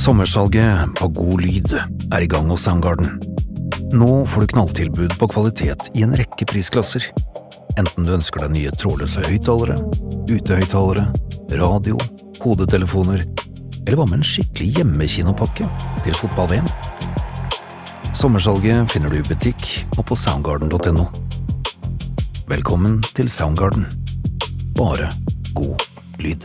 Sommersalget på god lyd er I gang hos Soundgarden. Nå får du knalltilbud på kvalitet I en rekke prisklasser. Enten du ønsker deg nye trådløse høyttalere, utehøyttalere, radio, hodetelefoner, eller hva med en skikkelig hjemmekinopakke til fotball-VM. Sommersalget finner du I butikk og på soundgarden.no. Velkommen til Soundgarden. Bare god lyd.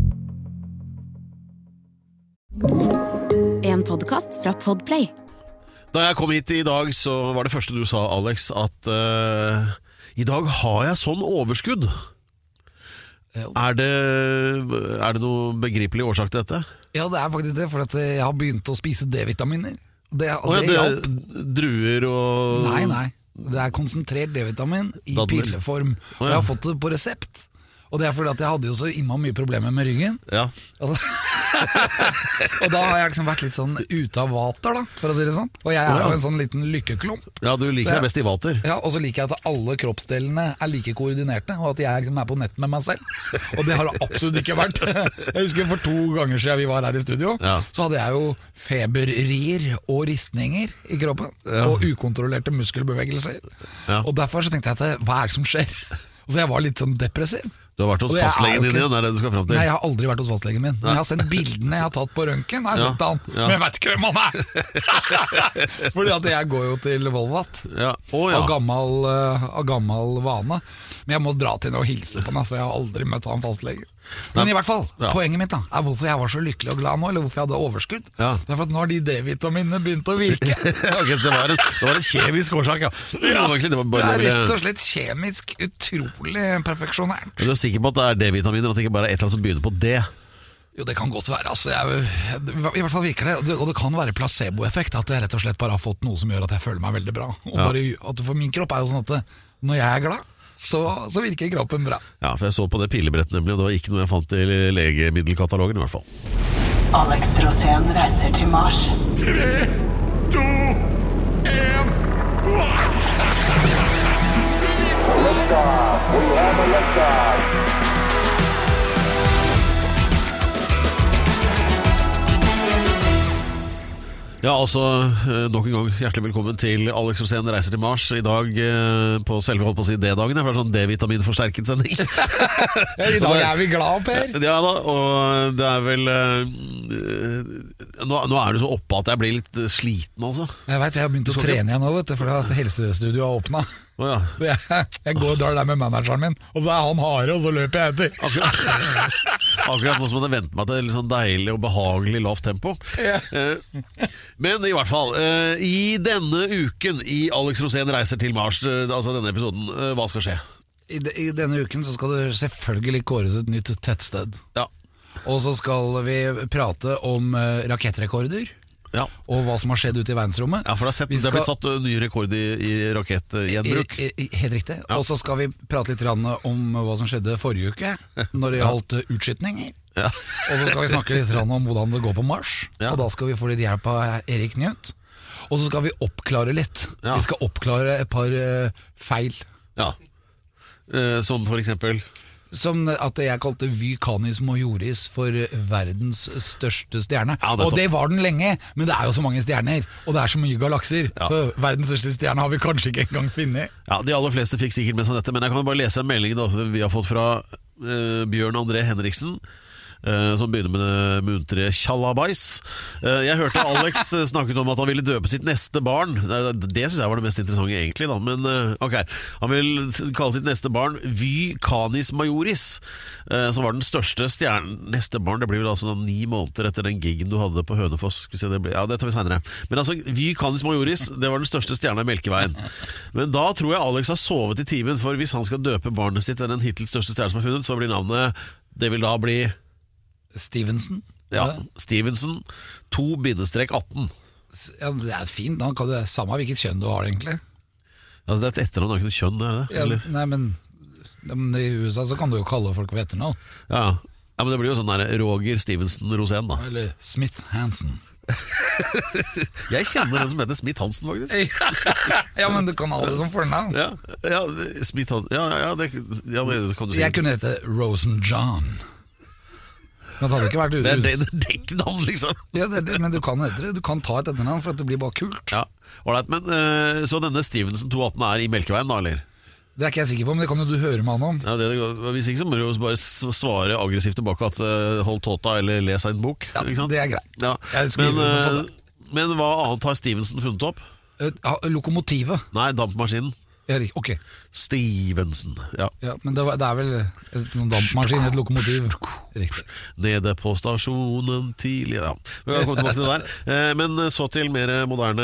En podcast fra Podplay. Da jeg kom hit I dag, så var det første du sa, Alex, at I dag har jeg sånn overskudd. Er det noe begripelig årsak til dette? Ja, det faktisk det, for at jeg har begynt å spise D-vitaminer. Det druer og... Nei. Det konsentrert D-vitamin I pilleform. Og jeg har fått det på resept. Og det fordi at jeg hadde jo så mye problemer med ryggen. Ja. Og da har jeg liksom vært litt sånn ute av vater da, for å si det sånn. Og jeg jo en sånn liten lykkeklump. Ja, du liker deg best I vater. Ja, og så liker jeg at alle kroppsdelene like koordinerte, og at jeg liksom på nett med meg selv. Og det har det absolutt ikke vært. Jeg husker for 2 ganger siden vi var her I studio, så hadde jeg jo feberrier og ristninger I kroppen, og ukontrollerte muskelbevegelser. Og derfor så tenkte jeg at hva det som skjer? Og så jeg var litt sånn depressiv. Du har vært hos fastlegen din igjen, det du skal frem til? Nei, jeg har aldri vært hos fastlegen min. Men jeg har sendt bildene jeg har tatt på røntgen, har jeg sett han. Men jeg vet ikke hvem han Fordi at jeg går jo til Volvat av gammel vane. Men jeg må dra til og hilse på han, så jeg har aldri møtt han fastlegen. Men I hvert fall, poenget mitt da hvorfor jeg var så lykkelig og glad nå, eller hvorfor jeg hadde overskudd. Det for at nå har de D-vitaminene begynt å virke. Ok, så det var en kjemisk årsak, det rett og slett kjemisk utrolig perfeksjonært. Du sikker på at det D-vitaminer, at det ikke bare et eller annet som begynner på D? Jo, det kan godt være, altså. I hvert fall virker det, og det kan være placeboeffekt, at jeg rett og slett bare har fått noe som gjør at jeg føler meg veldig bra. Og bare, at for min kropp jo sånn at når jeg glad, så virker kroppen bra. Ja, for jeg så på det pillebrettet nemlig, og det var ikke noe jeg fant I legemiddelkatalogen I hvert fall. Alex Rosén reiser til Mars. 3, 2, 1 Liftoff! We have a liftoff! Ja, altså, nok en gang hjertelig velkommen til Alex Rosén reiser til Mars I dag på selve holdt på å si D-dagen, for det sånn D-vitamin-forsterket sending. I dag vi glad, Per. Ja da, og det vel nå det så oppe at jeg blir litt sliten altså. Jeg vet, jeg har begynt å trene igjen nå, vet du, fordi at helsestudioet har åpnet. Jeg går og drar der med manageren min, og så han harde, og så løper jeg etter. Akkurat nå som jeg ventet meg til litt sånn deilig og behagelig lavt tempo. Men I hvert fall, I denne uken I Alex Rosén reiser til Mars, altså denne episoden, hva skal skje? I denne uken så skal det selvfølgelig kåres et nytt tettsted. Og så skal vi prate om rakettrekorder. Og hva som har skjedd ute I verdensrommet. Ja, for det har blitt satt ny rekord I rakettgjenbruk. Helt riktig. Og så skal vi prate litt om hva som skjedde forrige uke når det gjaldt utskytninger. Og så skal vi snakke litt om hvordan det går på Mars. Og da skal vi få litt hjelp av Erik Njøt. Og så skal vi oppklare litt. Vi skal oppklare et par feil. Som for eksempel... Som at jeg kalte Vy Canis Majoris for verdens største stjerne. Og det var den lenge, men det jo så mange stjerner, og det så mye galakser. Så verdens største stjerne har vi kanskje ikke engang funnet. Ja, de aller fleste fikk sikkert med seg dette, men jeg kan bare lese en melding vi har fått fra Bjørn André Henriksen, som begynner med det muntre tjallabais. Jeg hørte Alex snakket om at han ville døpe sitt neste barn. Det synes jeg var det mest interessante egentlig da. Men ok, han vil kalle sitt neste barn Vy Canis Majoris, som var den største stjernen. Neste barn, det blir vel altså 9 måneder etter den giggen du hadde på Hønefoss. Ja, det tar vi senere. Men altså, Vy Canis Majoris, det var den største stjernen I Melkeveien. Men da tror jeg Alex har sovet I timen, for hvis han skal døpe barnet sitt den hittil største stjernen som har funnet, så blir navnet, det vil da bli Stevenson. Ja, Stevenson 2-18. Ja, det fint, da kan det samme hvilket kjønn du har egentlig. Altså det et etternavn, det ikke noe kjønn, det? Ja, nei, men I USA så kan du jo kalle folk ved etternavn. Ja, men det blir jo sånn der Roger Stevenson Rosén da. Eller Smith Hansen. Jeg kjenner den som heter Smith Hansen faktisk. Ja, men du kan ha det som fornavn. Ja, Smith Hansen. Ja, det kan du si. Jeg kunne hete Rosen John. Det hadde ikke vært Det er dekknavn, liksom. Ja, men du kan hete det. Du kan ta et etternavn, for at det blir bare kult. Ja, men så denne Stevenson 218 er i Melkeveien da, eller? Det er ikke jeg sikker på, men det kan jo du høre med han om. Ja, hvis ikke så må du jo bare svare aggressivt tilbake at hold tåta eller les en bok. Ja, ikke sant? det er greit. Ja. Men hva annet har Stevenson funnet opp? Lokomotivet. Nei, dampmaskinen. Ok. Stevenson, ja. Men det er vel en dampmaskin, et lokomotiv. Riktig. Nede på stasjonen tidlig, ja. Vi kan komme tilbake til det der. Men så til mer moderne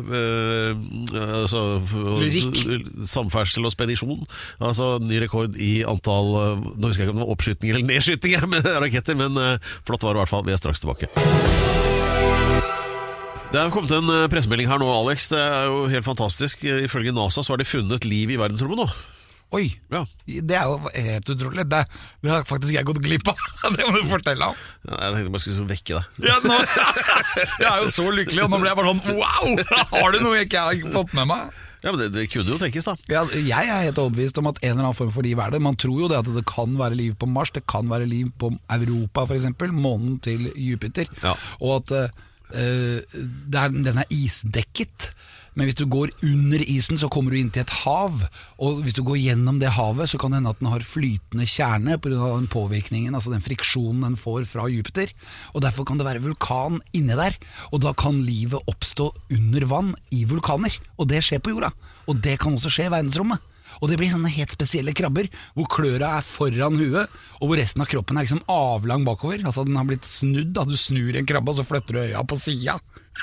samferdsel og spedisjon. Altså ny rekord i antall, nå husker jeg ikke om det var oppskytning eller nedskytning med raketter, men flott var det i hvert fall. Vi er straks tilbake. Det har kommet en pressemelding her nå, Alex. Det er jo helt fantastisk. Ifølge NASA så har de funnet liv i verdensrommet nå. Oi, ja. Det er jo helt utrolig. Det har faktisk jeg gått glipp av. Det må du fortelle om. Ja, jeg tenkte bare skulle vekke deg. Ja, jeg er jo så lykkelig, og nå ble jeg bare sånn wow! Har du noe jeg ikke har fått med meg? Ja, men det kunne jo tenkes da. Ja, jeg er helt overbevist om at en eller annen form for liv er det. Man tror jo det at det kan være liv på Mars, det kan være liv på Europa for eksempel, månen til Jupiter, ja. Og at den er isdekket. Men hvis du går under isen, så kommer du inn til et hav. Og hvis du går gjennom det havet, så kan det hende at den har flytende kjerne på grunn av den påvirkningen, altså den friksjonen den får fra Jupiter. Og derfor kan det være vulkan inni der. Og da kan livet oppstå under vann i vulkaner. Og det skjer på jorda. Og det kan også skje i verdensrommet. Og det blir sånne helt spesielle krabber hvor kløra er foran huet, og hvor resten av kroppen er liksom avlang bakover. Altså den har blitt snudd, da du snur en krabbe, og så flytter du øya på siden.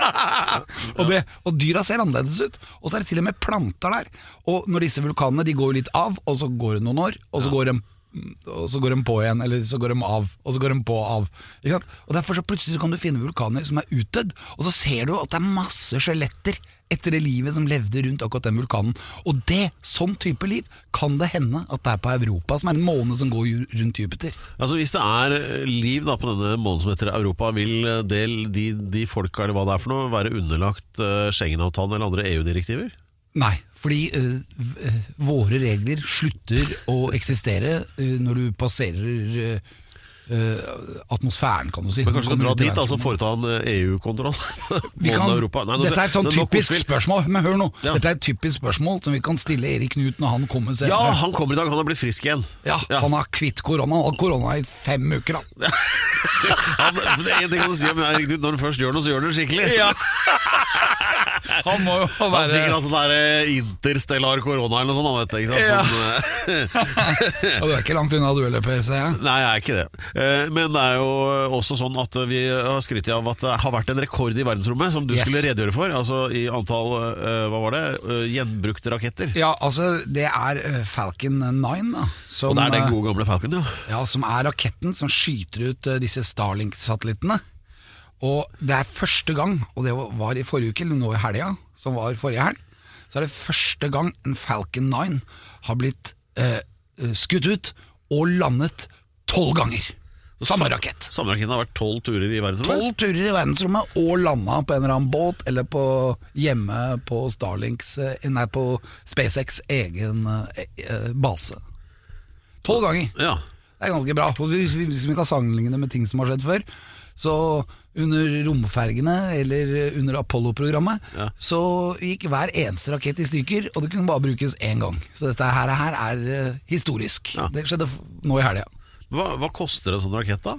Og dyra ser annerledes ut. Og så er det til og med planter der. Og når disse vulkanene, de går jo litt av, og så går det noen år, og så går de på igjen, eller så går de av, og så går de på og av. Og derfor så plutselig så kan du finne vulkaner som er utdødd, og så ser du at det er masse skjeletter etter det livet som levde rundt akkurat den vulkanen. Og sånn type liv kan det hende at det er på Europa, som er en måne som går rundt Jupiter. Altså hvis det er liv da på denne månen som heter Europa, vil de folka eller hva det er for noe være underlagt Schengen-avtalen eller andre EU-direktiver? Nei, fordi våre regler slutter å eksistere når du passerer atmosfæren, kan du si. Men kanskje du kan dra dit, altså foreta en EU-kontroll? Dette er et sånn typisk spørsmål, men hør nå, ja. Dette er et typisk spørsmål som vi kan stille Erik Knut når han kommer senere. Ja, han kommer i dag, han har blitt frisk igjen. Ja. Han har kvitt korona, han har korona i 5 uker da. Det er en ting kan du si om Erik Knut, når du først gjør noe, så gjør du det skikkelig. Ja. Han må jo være... Han er sikkert sånn der interstellar korona eller noe sånt, ikke sant? Ja. Og du er ikke langt unna duelløper, ser jeg. Nei, jeg er ikke det. Men det er jo også sånn at vi har skrytt av at det har vært en rekord i verdensrommet som du skulle redegjøre for, altså i antall, hva var det, gjenbrukte raketter. Ja, altså det er Falcon 9 da, og det er den gode gamle Falcon, ja. Ja, som er raketten som skyter ut disse Starlink-satellittene. Og det er første gang, og det var i forrige uke, eller nå i helga, som var forrige helg, så er det første gang en Falcon 9 har blitt skutt ut og landet 12 ganger. Samme rakett. Samme raketten har vært 12 turer i verdensrommet? 12 turer i verdensrommet, og landet på en eller annen båt, eller hjemme på Starlinks, nei, på SpaceX egen base. 12 ganger. Ja. Det er ganske bra. Hvis vi kan sammenligne med ting som har skjedd før, så under romfergene eller under Apollo-programmet så gikk hver eneste rakett i stykker, og det kunne bare brukes en gang. Så dette her er historisk. Ja. Det skjedde nå i helga. Hva koster en sånn rakett da?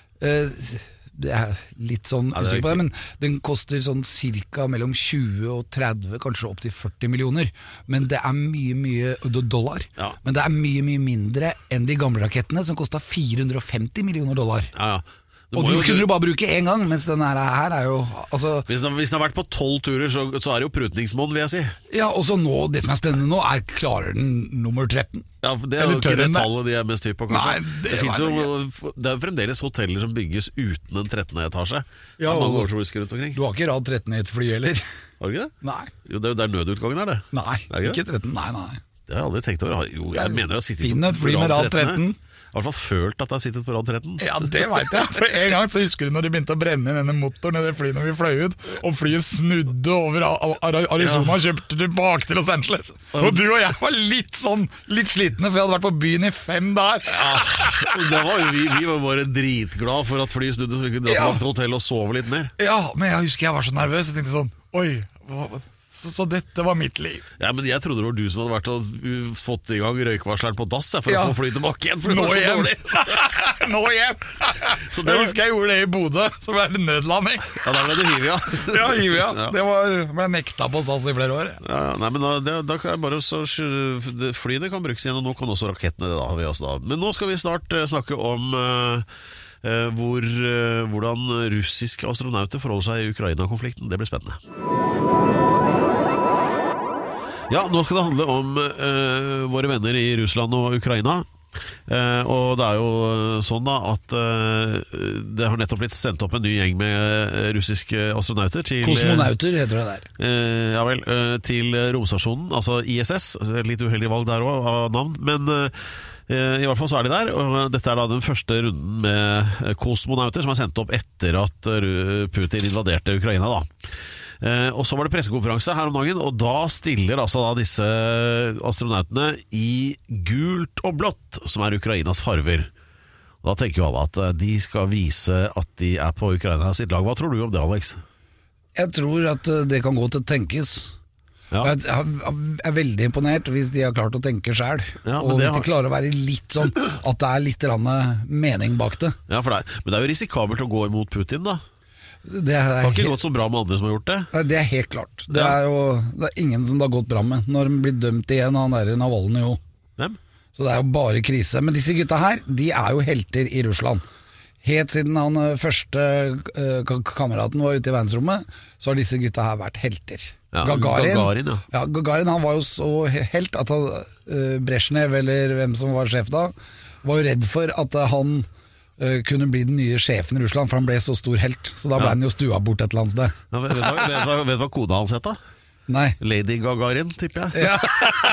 Det er litt sånn usikker på det, men den koster sånn cirka mellom 20 og 30, kanskje opp til 40 millioner. Men det er mye dollar. Ja. Men det er mye mindre enn de gamle rakettene som kostet 450 millioner dollar. Ja. Og de kunne du bare bruke en gang, mens denne her er jo altså, hvis den har vært på 12 turer, så er det jo prutningsmål, vil jeg si. Ja, og så nå, det som er spennende nå, klarer den nummer 13. Ja, det er jo ikke det tallet de er mest hypp på, kanskje. Nei, det er jo fremdeles hoteller som bygges uten en 13. etasje. Ja, og du har ikke rad 13 i et fly, eller? Har du ikke det? Nei. Jo, det er der nødutgangen er det. Nei, ikke 13, nei. Det har jeg aldri tenkt over. Jo, jeg mener jeg har sittet Finn et fly med rad 13. I hvert fall følt at jeg har sittet på rad 13. Ja, det vet jeg. For en gang så husker du når de begynte å brenne inn denne motoren i det flyet når vi fløy ut, og flyet snudde over Arizona og kjøpte tilbake til Los Angeles. Og du og jeg var litt slitne, for jeg hadde vært på byen i 5 dager. Ja, vi var bare dritglad for at flyet snudde, så vi kunne dra til hotell og sove litt mer. Ja, men jeg husker jeg var så nervøs. Jeg tenkte sånn, oi, så dette var mitt liv. Ja, men jeg trodde det var du som hadde vært og fått i gang røykvarsleren på dass for å få fly tilbake igjen. Nå igjen! Så jeg husker jeg gjorde det i Bodø, så ble det nødlanding. Ja, der ble det Hivia. Ja, Hivia. Det ble nekta på SAS i flere år. Ja, nei, men da kan jeg bare flyene kan brukes igjen, og nå kan også rakettene det da, har vi også da. Men nå skal vi snart snakke om hvordan russiske astronauter forholder seg i Ukraina-konflikten. Det blir spennende. Ja, nå skal det handle om våre venner i Russland og Ukraina. Og det jo sånn da at det har nettopp blitt sendt opp en ny gjeng med russiske astronauter til, kosmonauter heter det der. Ja vel, til romstasjonen, altså ISS. Litt uheldig valg der også av navn, men i hvert fall så de der, og dette da den første runden med kosmonauter som sendt opp etter at Putin invaderte Ukraina da. Og så var det pressekonferanse her om dagen, og da stiller altså da disse astronautene i gult og blått, som Ukrainas farver. Og da tenker jo alle at de skal vise at de på Ukraina sitt lag. Hva tror du om det, Alex? Jeg tror at det kan gå til tenkes. Ja. Jeg veldig imponert hvis de har klart å tenke selv, og hvis de klarer å være litt sånn at det litt mening bak det. Ja, men det jo risikabelt å gå imot Putin da. Det har ikke gått så bra med andre som har gjort det. Det helt klart. Det det ingen som det har gått bra med. Når de blir dømt igjen, han der Navalny jo. Hvem? Så det jo bare krise. Men disse gutta her, de jo helter i Russland. Helt siden han første kameraten var ute i verdensrommet, så har disse gutta her vært helter. Ja, Gagarin han var jo så helt at Brezhnev, eller hvem som var sjef da, var jo redd for at han kunne bli den nye sjefen i Russland, for han ble så stor helt. Så da ble han jo stua bort et eller annet sted. Ja, vet du hva koda hans het da? Nei. Lady Gagarin, tipper jeg. Ja.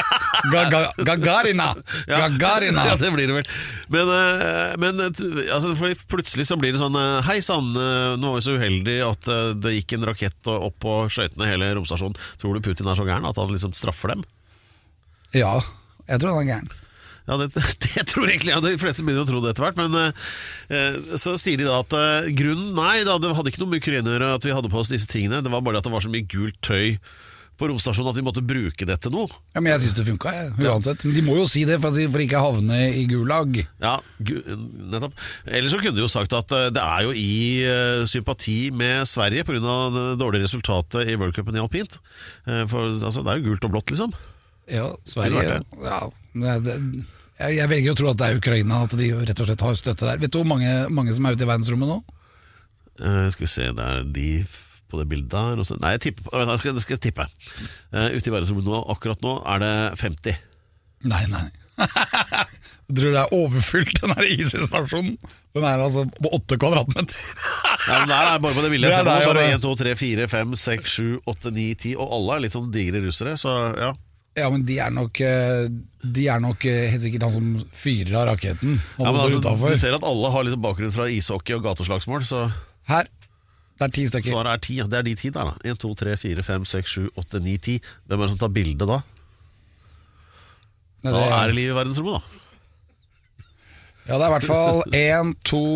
Gagarina. Ja, det blir det vel. Men altså, plutselig så blir det sånn hei sann, nå var vi så uheldig at det gikk en rakett opp på skøytene hele romstasjonen. Tror du Putin så gæren at han liksom straffer dem? Ja, jeg tror han gæren. Ja, det tror jeg egentlig, de fleste begynner å tro det etter hvert. Men så sier de da at grunnen, nei, det hadde ikke noe med Ukraina å gjøre at vi hadde på oss disse tingene. Det var bare at det var så mye gult tøy på romstasjonen at vi måtte bruke det til noe. Ja, men jeg synes det funket, uansett. Men de må jo si det for ikke havne i gulag. Ja, nettopp. Ellers så kunne de jo sagt at det jo i sympati med Sverige på grunn av det dårlige resultatet i World Cupen i alpint. For altså, det jo gult og blått, liksom. Ja, Sverige, ja. Jeg velger å tro at det Ukraina, at de rett og slett har støtte der. Vet du hvor mange som ute i verdensrommet nå? Skal vi se, det de på det bildet der. Nei, jeg skal tippe. Ute i verdensrommet nå, akkurat nå, det 50. Nei. Jeg tror det overfylt, den her IC-stasjonen. Den altså på 8 kvadratmeter. Ja, men det bare på det bildet jeg ser nå, så det 1, 2, 3, 4, 5, 6, 7, 8, 9, 10, og alle litt sånn digre russere, så ja. Ja, men de nok helt sikkert han som fyrer av raketten. Ja, men altså, du ser at alle har liksom bakgrunn fra ishockey og gateslagsmål, så her, det 10 stykker. Svaret 10, det de 10 der da. 1, 2, 3, 4, 5, 6, 7, 8, 9, 10. Hvem det som tar bildet da? Da det liv i verdensrommet da. Ja, det i hvert fall 1,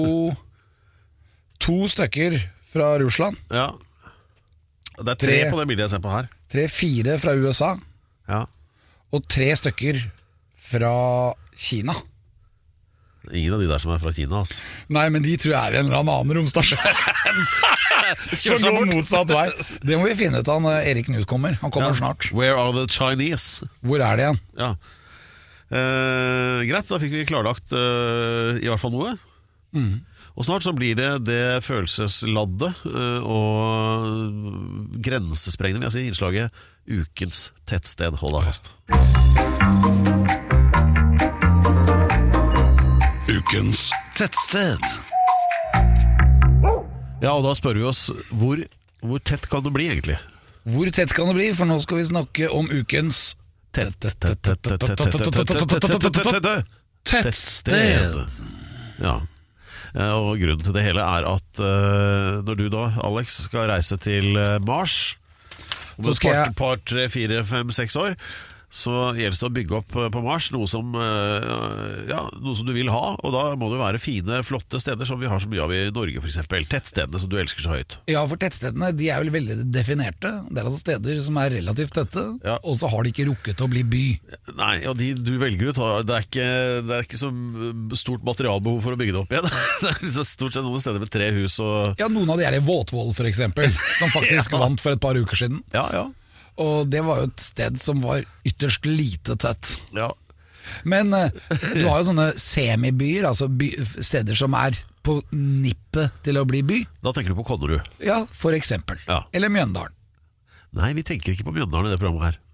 2 stykker fra Russland. Ja. Det 3 på det bildet jeg ser på her. 3-4 fra USA. Ja. Og 3 stykker fra Kina. Ingen av de der som fra Kina, altså. Nei, men de tror jeg en eller annen romstasjon som går motsatt vei. Det må vi finne ut av når Erik Knut kommer. Han kommer snart. Where are the Chinese? Hvor det igjen? Ja. Greit, da fikk vi klarlagt i hvert fall noe. Og snart så blir det følelsesladde og grensesprengende, vil jeg si, innslaget Ukens tettsted. Hold deg fast. Ukens tettsted. Ja, og da spør vi oss hvor tett kan det bli egentlig? Hvor tett kan det bli? For nå skal vi snakke om ukens tettsted. Ja. Og grunnen til det hele er at når du da, Alex, skal reise til Mars om et par, 3, 4, 5, 6 år, så gjelder det å bygge opp på Mars noe som du vil ha, og da må det være fine, flotte steder som vi har så mye av i Norge, for eksempel tettstedene som du elsker så høyt. Ja, for tettstedene, de er jo veldig definerte. Det er altså steder som er relativt tette, og så har de ikke rukket å bli by. Nei, og de du velger ut, det er ikke så stort materialbehov for å bygge det opp igjen. Det er stort sett noen steder med 3 hus og... Ja, noen av de er i Våtvoll for eksempel, som faktisk vant for et par uker siden. Ja. Og det var jo et sted som var ytterst lite tett. Ja. Men du har jo sånne semibyer, altså steder som er på nippet til å bli by. Da tenker du på Konnerud? Ja, for eksempel. Ja. Eller Mjøndalen. Nei, vi tenker ikke på Mjøndalen i det programmet her.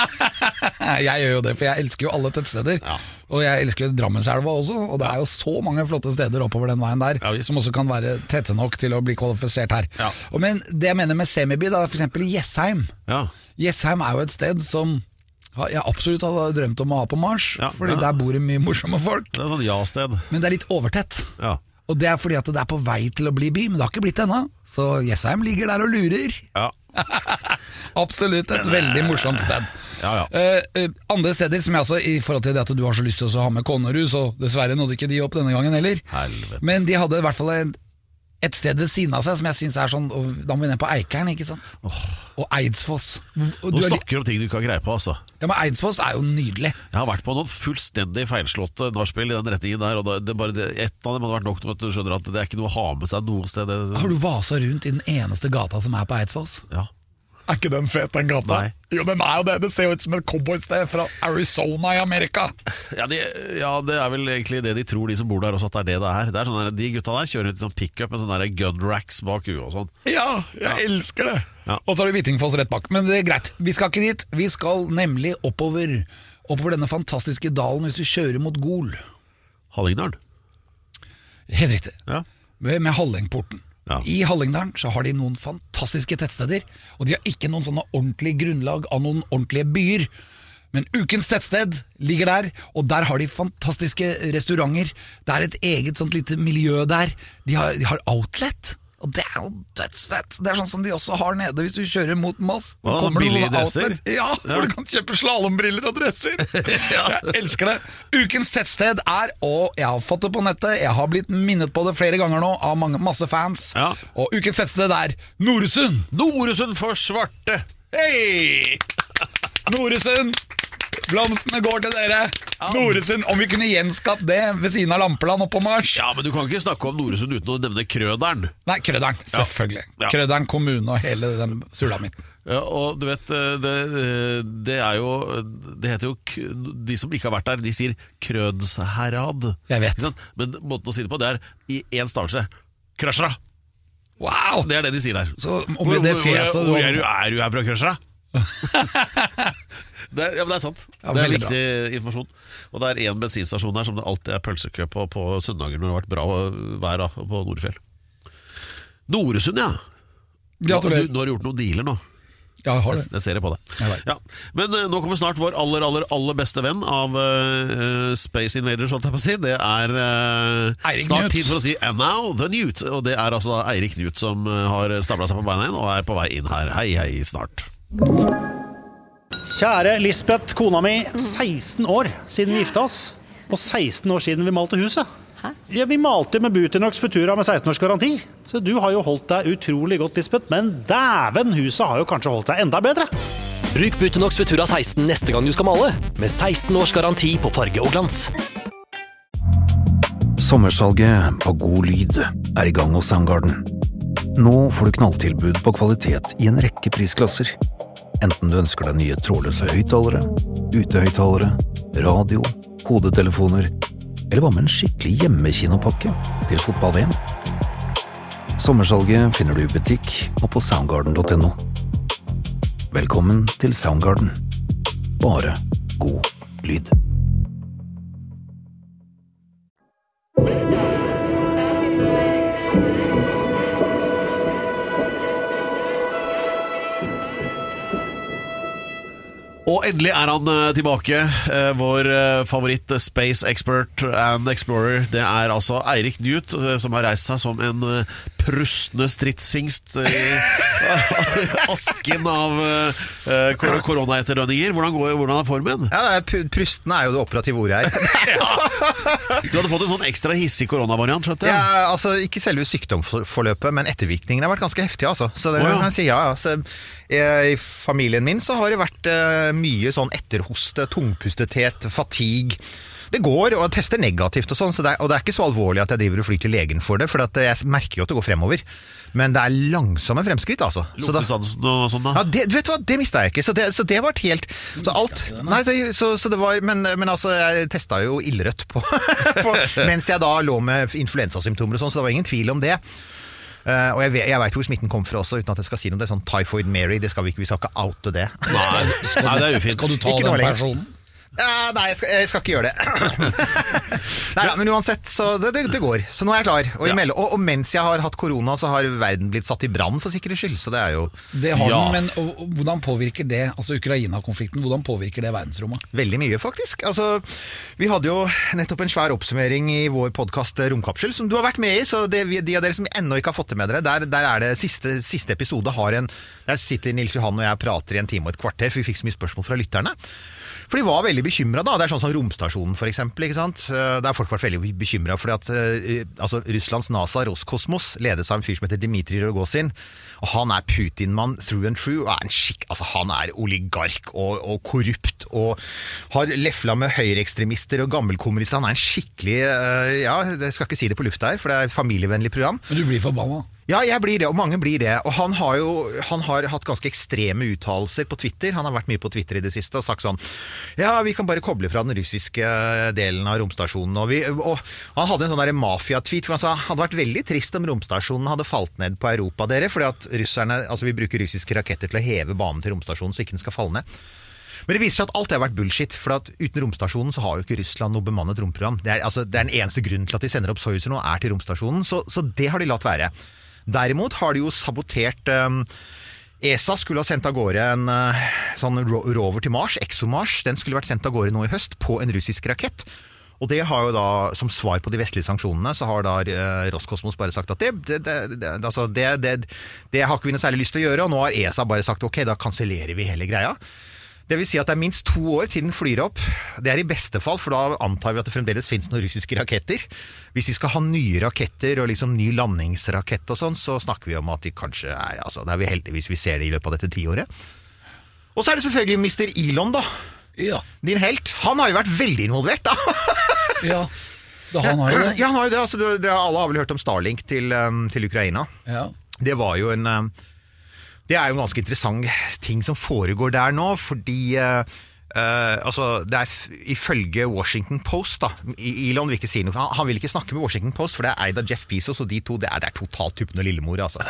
Jeg gjør jo det, for jeg elsker jo alle tettsteder. Ja. Og jeg elsker jo Drammenselva også. Og det er jo så mange flotte steder oppover den veien der, som også kan være tette nok til å bli kvalifisert her. Ja. Men det jeg mener med semiby, da er for eksempel Jessheim. Ja. Jessheim er jo et sted som jeg absolutt hadde drømt om å ha på Mars, fordi der bor det mye morsomme folk. Det er sånn ja-sted. Men det er litt overtett. Ja. Og det er fordi at det er på vei til å bli by, men det har ikke blitt det ennå. Så Jessheim ligger der og lurer. Ja. Absolutt et veldig morsomt sted. Ja. Andre steder som jeg altså, i forhold til det at du har så lyst til å ha med Konnerud, så dessverre nådde ikke de opp denne gangen heller. Helvete. Men de hadde i hvert fall et sted ved siden av seg som jeg synes er sånn, og da må vi ned på Eikeren, ikke sant? Og Eidsfoss. Nå snakker om ting du ikke har greie på, altså. Ja, men Eidsfoss er jo nydelig. Jeg har vært på noen fullstendig feilslåtte nachspiel i den retningen der, og et av dem hadde vært nok til at du skjønner at det er ikke noe å ha med seg noe sted. Har du vaset rundt i den eneste gata som er på Eidsfoss? Ja. Er ikke den fet, den gata? Nei. Jo, den er jo det. Det ser jo ut som et cowboysted fra Arizona i Amerika. Ja, det er vel egentlig det de tror, de som bor der også, at det er det det er. Det er sånn der, de gutta der kjører ut sånn pick-up med sånne gun racks bak huet og sånn. Ja, jeg elsker det. Ja. Og så har du Hvittingfoss rett bak. Men det er greit, vi skal ikke dit. Vi skal nemlig oppover denne fantastiske dalen hvis du kjører mot Gol. Hallingdalen? Helt riktig. Ja. Med Hallingporten. Ja. I Hallingdalen så har de noen fantastiske tettsteder, og de har ikke noen sånne ordentlige grunnlag av noen ordentlige byer. Men Ukens tettsted ligger der, og der har de fantastiske restauranter. Det er et eget sånt lite miljø der. De har outlet, og det er jo dødsfett. Det er sånn som de også har nede hvis du kjører mot Moss. Billige dresser. Ja, hvor du kan kjøpe slalombriller og dresser. Jeg elsker det. Ukens tettsted er, og jeg har fått det på nettet, jeg har blitt minnet på det flere ganger nå av masse fans. Ja. Og ukens tettsted er Noresund. Noresund for svarte. Hei! Noresund. Blomstene går til dere. Noresund, om vi kunne gjenskapt det ved siden av Lampeland oppe på Mars. Ja, men du kan ikke snakke om Noresund uten å nevne Krøderen. Nei, Krøderen, selvfølgelig. Ja. Krøderen kommune og hele den sulamitten. Ja, og du vet, det er jo, det heter jo, de som ikke har vært der, de sier Krødsherad. Jeg vet. Men måten å si det på, det er i en stavelse. Krøsra. Wow! Det er det de sier der. Så med det fjeset... Er du her fra Krøsra? Ja, men det er sant. Ja, det er viktig informasjon. Og det er en bensinstasjon der som det alltid er pølsekø på søndager når det har vært bra vær på Nordfjell. Noresund, ja. Nå har du gjort noen dealer nå. Ja, jeg har det. Jeg ser det på det. Ja. Men nå kommer snart vår aller beste venn av Space Invaders, holdt jeg på å si. Det er snart tid for å si And now the Newt. Og det er altså Eirik Newt som har stablet seg på beina inn og er på vei inn her. Hei, snart. Kjære Lisbeth, kona mi, 16 år siden vi gifta oss, og 16 år siden vi malte huset. Hæ? Ja, vi malte med Buternox Futura med 16 års garanti, så du har jo holdt deg utrolig godt, Lisbeth, men dæven, huset har jo kanskje holdt seg enda bedre. Bruk Buternox Futura 16 neste gang du skal male, med 16 års garanti på farge og glans. Sommersalget på God Lyd er i gang hos Soundgarden. Nå får du knalltilbud på kvalitet i en rekke prisklasser. Enten du ønsker deg nye trådløse høyttalere, utehøyttalere, radio, hodetelefoner, eller hva med en skikkelig hjemmekinopakke til fotball-VM. Sommersalget finner du i butikk og på soundgarden.no. Velkommen til Soundgarden. Bare god lyd. Og endelig han tilbake, vår favoritt space expert and explorer. Det altså Eirik Newt, som har reist seg som en prustende stridshingst i asken av koronaetterdønninger. Hvordan formen? Ja, prustende jo det operative ordet her. Du hadde fått en sånn ekstra hissig koronavariant, skjønte jeg? Ja, altså ikke selve sykdomsforløpet, men ettervirkningene har vært ganske heftige, altså. Så det kan jeg si, ja. Så, i familien min så har det vært mye sånn etterhoste, tungpustethet, fatigue. Det går, og jeg tester negativt og sånn, og det ikke så alvorlig at jeg driver og flyr til legen for det, for jeg merker jo at det går fremover. Men det langsomme fremskritt, altså. Luktesansen og sånn da? Ja, vet du hva, det mistet jeg ikke, så det var helt så alt, nei, så det var, men altså, jeg testet jo ildrødt på mens jeg da lå med influensasymptomer og sånn, så det var ingen tvil om det. Og jeg vet hvor smitten kom fra også, uten at jeg skal si noe. Det sånn Typhoid Mary, det skal vi ikke oute det. Nei, det ufint. Skal du ta den personen? Nei, jeg skal ikke gjøre det. Nei, men uansett, så det går. Så nå jeg klar. Og mens jeg har hatt korona, så har verden blitt satt i brann for sikkerhets skyld. Så det jo det har den, men hvordan påvirker det, altså Ukraina-konflikten, hvordan påvirker det verdensrommet? Veldig mye, faktisk. Altså, vi hadde jo nettopp en svær oppsummering i vår podcast Romkapsel, som du har vært med i, så de av dere som ennå ikke har fått det med dere, der det siste episode der sitter Nils Johan og jeg prater i 1 time og et kvarter, for vi fikk så mye spørsmål fra lytterne. For de var veldig bekymret da. Det sånn som romstasjonen for eksempel, ikke sant? Der folk vært veldig bekymret fordi at altså, Russlands NASA Roskosmos ledes av en fyr som heter Dmitrij Rogozin, og han Putin-mann through and through, og altså, han oligark og korrupt, og har lefla med høyreekstremister og gammelkommunister. Han en skikkelig, jeg skal ikke si det på lufta her, for det et familievennlig program. Men du blir forbanna? Ja, jeg blir det, og mange blir det. Og han har hatt ganske ekstreme uttalelser på Twitter. Han har vært mye på Twitter i det siste og sagt sånn, ja, vi kan bare koble fra den russiske delen av romstasjonen. Og han hadde en sånn der mafia-tweet, for han sa, hadde vært veldig trist om romstasjonen hadde falt ned på Europa, dere, fordi at russerne, altså vi bruker russiske raketter til å heve banen til romstasjonen, så ikke den skal falle ned. Men det viser seg at alt har vært bullshit, for at uten romstasjonen så har jo ikke Russland noe bemannet romprogram. Det den eneste grunnen til at de sender opp Soyuzer nå til romstasjonen, så det har de latt være. Derimot har de jo sabotert ESA skulle ha sendt av gårde en sånn rover til Mars, ExoMars. Den skulle vært sendt av gårde nå i høst på en russisk rakett. Og det har jo da, som svar på de vestlige sanksjonene, så har da Roskosmos bare sagt at det har ikke vi noe særlig lyst til å gjøre, og nå har ESA bare sagt ok, da kansellerer vi hele greia. Det vil si at det minst 2 år til den flyr opp. Det i beste fall, for da antar vi at det fremdeles finnes noen russiske raketter. Hvis vi skal ha nye raketter og liksom ny landingsrakett og sånn, så snakker vi om at de kanskje altså det vi heldige hvis vi ser det i løpet av dette 10-året. Og så det selvfølgelig Mr. Elon da. Ja. Din helt. Han har jo vært veldig involvert da. Ja, han har jo det. Ja, han har jo det. Altså, alle har vel hørt om Starlink til Ukraina. Ja. Det var jo det jo en ganske interessant ting som foregår der nå, fordi altså, det ifølge Washington Post da, Elon vil ikke si noe, han vil ikke snakke med Washington Post, for det eid av Jeff Bezos, og de to, det totalt tuppen og lillemor, altså.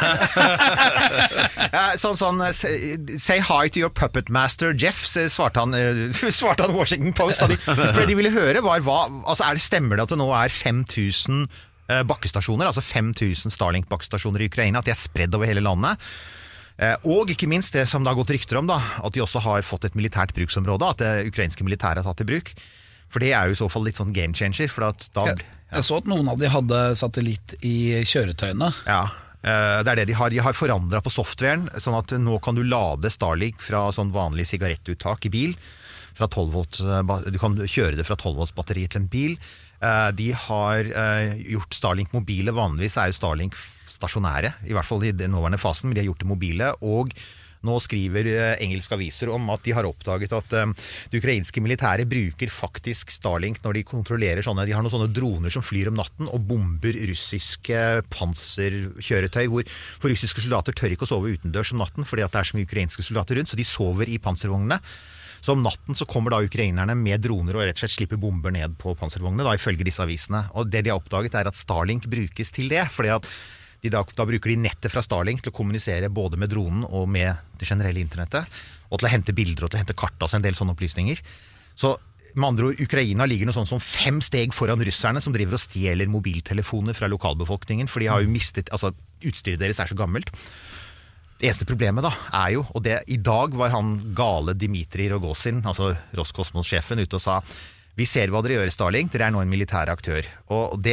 sånn, say hi to your puppet master, Jeff, svarte han Washington Post, for det de ville høre var, altså, stemmer det at det nå 5000 bakkestasjoner, altså 5000 Starlink-bakkestasjoner i Ukraina, at de spredd over hele landet, og ikke minst det som det har gått rykter om da, at de også har fått et militært bruksområde, at det ukrainske militæret har tatt i bruk, for det jo i så fall litt sånn game changer, for at da... Jeg så at noen av de hadde satellitt i kjøretøyene. Ja, det det de har forandret på softwaren, sånn at nå kan du lade Starlink fra sånn vanlig sigarettuttak i bil, fra 12 volt, du kan kjøre det fra 12 volts batteri til en bil. De har gjort Starlink mobile, vanligvis jo Starlink stasjonære, i hvert fall i den nåværende fasen, men de har gjort det mobile, og nå skriver engelske aviser om at de har oppdaget at det ukrainske militæret bruker faktisk Starlink når de kontrollerer de har noen sånne droner som flyr om natten og bomber russiske panserkjøretøy, for russiske soldater tør ikke å sove utendørs om natten, fordi at det så mye ukrainske soldater rundt, så de sover i panservognene. Så om natten så kommer da ukrainerne med droner og rett og slett slipper bomber ned på panservognene, da ifølge disse avisene. Og det de har oppdaget at Starlink brukes til det, fordi at da bruker de nettet fra Starlink til å kommunisere både med dronen og med det generelle internettet, og til å hente bilder og til å hente kart, altså en del sånne opplysninger. Så med andre ord, Ukraina ligger noe sånn som 5 steg foran russerne som driver og stjeler mobiltelefoner fra lokalbefolkningen, for de har jo mistet, altså utstyret deres så gammelt. Eneste problemet da jo, og I dag var han gale Dmitrij Rogozin, altså Roskosmos-sjefen, ute og sa vi ser hva dere gjør, Starlink, dere nå en militær aktør. Og det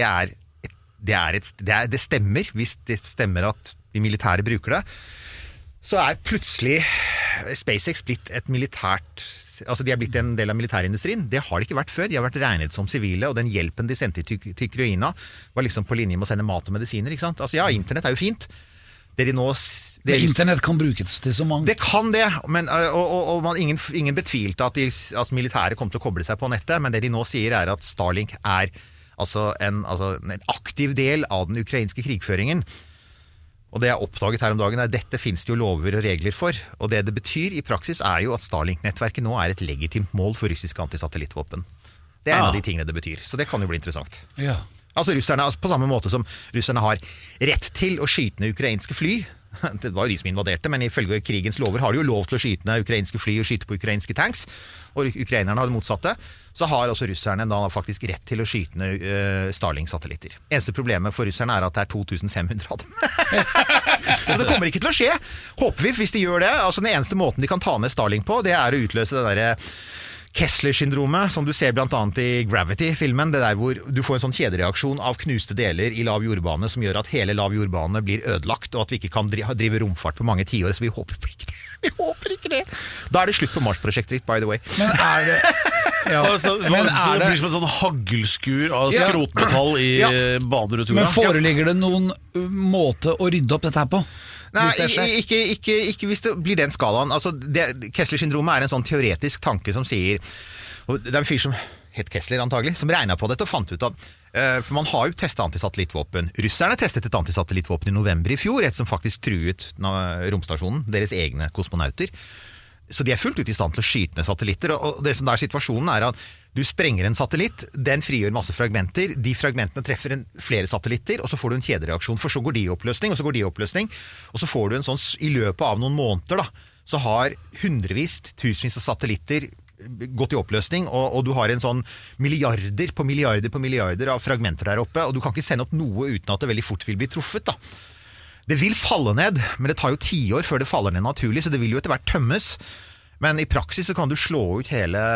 stemmer, hvis det stemmer at de militære bruker det, så plutselig SpaceX blitt et militært, altså de blitt en del av militærindustrien. Det har det ikke vært før, de har vært regnet som sivile, og den hjelpen de sendte til Ukraina var liksom på linje med å sende mat og medisiner, ikke sant? Altså ja, internett jo fint, internett kan brukes til så mange. Det kan det, men, og ingen betvilte at militære kom til å koble seg på nettet, men det de nå sier at Starlink altså en aktiv del av den ukrainske krigføringen. Og det jeg oppdaget her om dagen dette finnes det jo lover og regler for, og det betyr i praksis jo at Starlink-nettverket nå et legitimt mål for russiske antisatellittvåpen. Det en av de tingene det betyr, så det kan jo bli interessant. Ja. Altså russerne, på samme måte som russerne har rett til å skyte ned ukrainske fly. Det var jo de som invaderte, men ifølge krigens lover har de jo lov til å skyte ned ukrainske fly og skyte på ukrainske tanks, og ukrainerne har det motsatte. Så har også russerne da faktisk rett til å skyte ned Starlink-satellitter. Eneste problemet for russerne at det 2500 av dem. Så det kommer ikke til å skje. Håper vi, hvis de gjør det. Altså den eneste måten de kan ta ned Starlink på, det å utløse det der Kessler-syndromet, som du ser blant annet i Gravity-filmen, det der hvor du får en sånn kjedereaksjon av knuste deler i lav jordbane som gjør at hele lav jordbane blir ødelagt, og at vi ikke kan drive romfart på mange tiår, så vi håper ikke det. Vi håper ikke det. Da det slutt på Mars-prosjektet, by the way. Men det... Ja. Altså, det blir som en sånn haggelskur av skrotmetall i baner og turer. Men foreligger det noen måte å rydde opp dette her på? Nei, ikke hvis det blir den skalaen. Altså, Kessler-syndromet en sånn teoretisk tanke som sier, og det en fyr som het Kessler antagelig, som regnet på dette og fant ut at for man har jo testet antisatellittvåpen. Russerne testet et antisatellittvåpen i november i fjor, et som faktisk truet romstasjonen, deres egne kosmonauter. Så de fullt ut i stand til å skyte ned satellitter, og det som situasjonen at du sprenger en satellitt, den frigjør masse fragmenter, de fragmentene treffer flere satellitter, og så får du en kjedereaksjon, for så går de i oppløsning, og så går de i oppløsning, og så får du en sånn, i løpet av noen måneder da, så har hundrevis, tusenvis av satellitter gått i oppløsning, og du har en sånn milliarder på milliarder på milliarder av fragmenter der oppe, og du kan ikke sende opp noe uten at det veldig fort vil bli truffet da. Det vil falle ned, men det tar jo 10 år før det faller ned naturlig, så det vil jo etter hvert tømmes. Men i praksis så kan du slå ut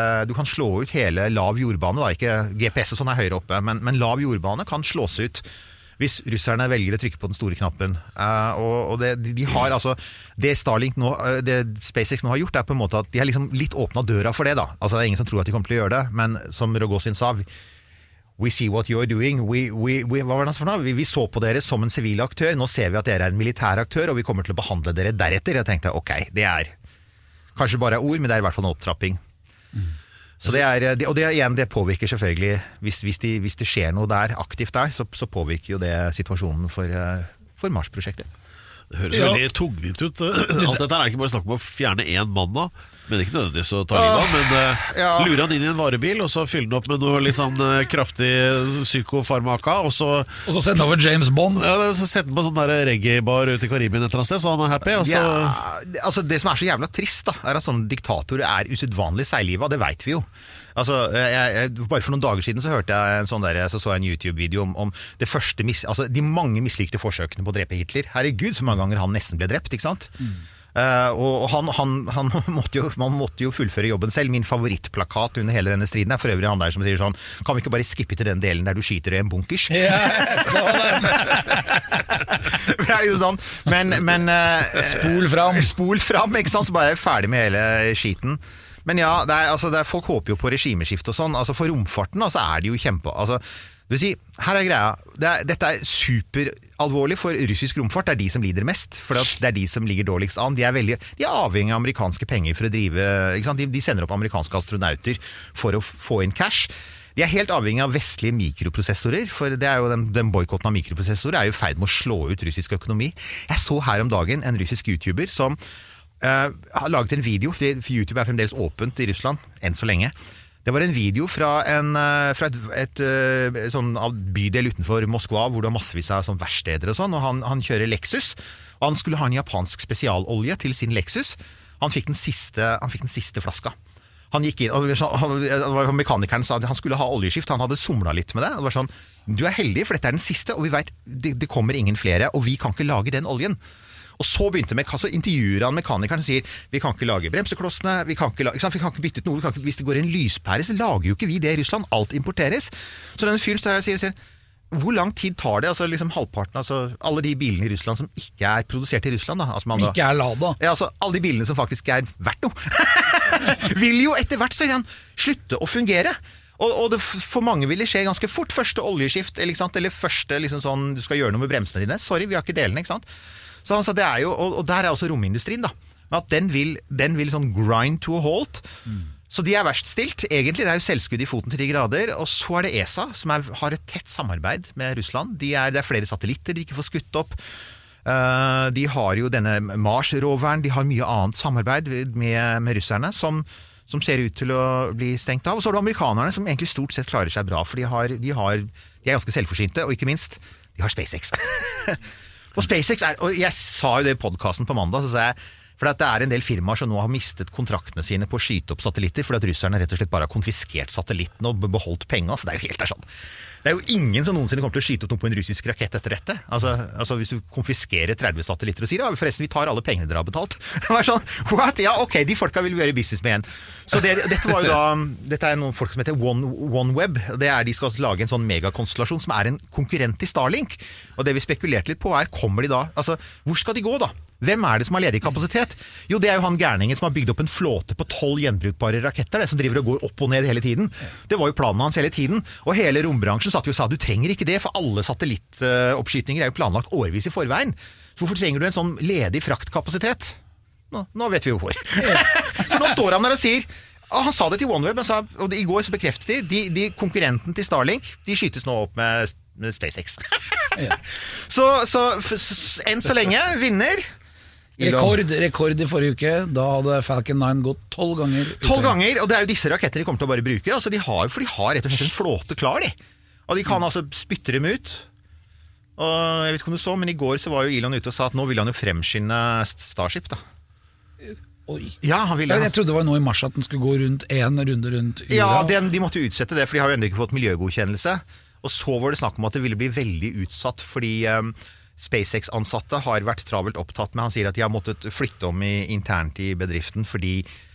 hele lav jordbane, da. Ikke GPS og sånn høyere oppe, men lav jordbane kan slås ut hvis russerne velger å trykke på den store knappen. Og de har altså, det Starlink nå, det SpaceX nå har gjort på en måte at de har liksom litt åpnet døra for det da. Altså det ingen som tror at de kommer til å gjøre det, men som Rogozin sa, we see what you're doing, hva var det for noe? Vi så på dere som en sivil aktør, nå ser vi at dere en militær aktør, og vi kommer til å behandle dere deretter. Jeg tenkte, ok, det kanskje bare ord, men det i hvert fall en opptrapping. Så det påvirker selvfølgelig, hvis det skjer noe der, aktivt der, så påvirker jo det situasjonen for Mars-prosjektet. Det høres veldig tungvint ut. Alt dette ikke bare snakk om å fjerne en mann da, men ikke nødvendigvis å ta livet av, men lurer han inn i en varebil, og så fyller han opp med noe litt sånn kraftig psykofarmaka, og så sender han over James Bond. Ja, så setter han på sånn der reggae-bar ute i Karibien et eller annet sted, så han happy. Og så... altså det som så jævla trist da, at sånne diktatorer usedvanlig seigliva, det vet vi jo. Altså, bare for noen dager siden så hørte jeg så jeg en YouTube-video om det første de mange mislykte forsøkene på å drepe Hitler. Herregud, så mange ganger han nesten ble drept, ikke sant? Og man måtte jo fullføre jobben selv. Min favorittplakat under hele denne striden for øvrig han der som sier sånn, kan vi ikke bare skippe til den delen der du skyter i en bunkers? Ja, sånn det jo sånn, men spol fram, ikke sant? Så bare ferdig med hele skiten. Men ja, folk håper jo på regimeskifte og sånn. Altså for romfarten det jo kjempe... Altså, det vil si, her greia. Dette superalvorlig for russisk romfart. Det de som lider mest, for det de som ligger dårligst an. De er avhengig av amerikanske penger for å drive... Ikke sant? De sender opp amerikanske astronauter for å få inn cash. De helt avhengig av vestlige mikroprosessorer, for det jo den boykotten av mikroprosessorer jo i ferd med å slå ut russisk økonomi. Jeg så her om dagen en russisk YouTuber som... har laget en video, for YouTube fremdeles åpent i Russland, enn så lenge. Det var en video fra et sånn bydel utenfor Moskva, hvor det massevis av sånn verksteder og sånn, og han kjører Lexus, og han skulle ha en japansk spesialolje til sin Lexus. Han fikk den siste flaska. Han gikk inn, og mekanikeren sa at han skulle ha oljeskift, han hadde somlet litt med det, og det var sånn, du heldig, for dette den siste, og vi vet, det kommer ingen flere, og vi kan ikke lage den oljen. Og så begynte intervjuer han mekanikeren og sier, vi kan ikke lage bremseklossene, vi kan ikke bytte ut noe, hvis det går en lyspære, så lager jo ikke vi det i Russland, alt importeres. Så denne fyren står her og sier, hvor lang tid tar det, altså liksom halvparten, altså alle de bilene i Russland som ikke er produsert i Russland da, altså ikke er Lada. Ja, altså alle de bilene som faktisk er verdt noe, vil jo etter hvert slutte å fungere. Og det, for mange vil det skje ganske fort, første oljeskift, eller første liksom sånn, du skal gjøre noe med bremsene dine, sorry, vi har ikke delene, ikke sant? Så han sa, det er jo, og der er også romindustrien da, at den vil sånn grind to a halt, så de er verst stilt, egentlig, det er jo selvskudd i foten til de grader, og så er det ESA, som har et tett samarbeid med Russland. Det er flere satellitter de ikke får skutt opp. De har jo denne Mars-roveren, de har mye annet samarbeid med russerne, som ser ut til å bli stengt av. Og så er det amerikanerne, som egentlig stort sett klarer seg bra, for de er ganske selvforsynte, og ikke minst, de har SpaceX. Og SpaceX og jeg sa jo det i podcasten på mandag, så sa jeg, for det er en del firmaer som nå har mistet kontraktene sine på å skyte opp satellitter, fordi at russerne rett og slett bare har konfiskert satellitten og beholdt penger, så det er jo helt sånn. Det er jo ingen som noensinne kommer til å skyte opp noe på en russisk rakett etter dette. Altså hvis du konfiskerer 30 satellitter og sier, ja, forresten, vi tar alle pengene dere har betalt. Det var sånn, what? Ja, ok, de folka vil vi gjøre business med igjen. Så dette var jo da, dette er noen folk som heter OneWeb. De skal lage en sånn megakonstellasjon som er en konkurrent til Starlink. Og det vi spekulerte litt på kommer de da, altså, hvor skal de gå da? Hvem er det som har ledig kapasitet? Jo, det er jo han gærningen som har bygd opp en flåte på 12 gjenbrukbare raketter, som driver og går opp og ned hele tiden. Det var jo planen hans hele tiden, og hele rombransjen satt jo og sa, du trenger ikke det, for alle satellittoppskytninger er jo planlagt årvis i forveien. Så hvorfor trenger du en sånn ledig fraktkapasitet? Nå vet vi jo hvor. For nå står han der og sier, han sa det til OneWeb, og i går så bekreftet de konkurrenten til Starlink, de skytes nå opp med SpaceX. Så enn så lenge, vinner. Rekord i forrige uke, da hadde Falcon 9 gått 12 ganger. 12 ganger, og det er jo disse raketter de kommer til å bare bruke, altså for de har rett og slett en flåte klar, og de kan altså spytte dem ut. Og jeg vet ikke om du så, men i går så var jo Elon ute og sa at nå vil han jo fremskynde Starship da. Oi. Ja, han ville. Jeg trodde det var nå i mars at den skulle gå rundt en runde rundt jorda. Ja, de måtte utsette det, for de har jo enda ikke fått miljøgodkjennelse. Og så var det snakk om at det ville bli veldig utsatt, fordi SpaceX-ansatte har vært travelt opptatt med, han sier at de har måttet flytte om internt i bedriften, fordi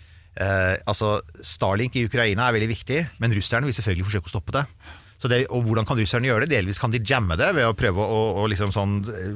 Starlink i Ukraina er veldig viktig, men russerne vil selvfølgelig forsøke å stoppe det. Og hvordan kan russerne gjøre det? Delvis kan de jamme det ved å prøve å liksom sånn,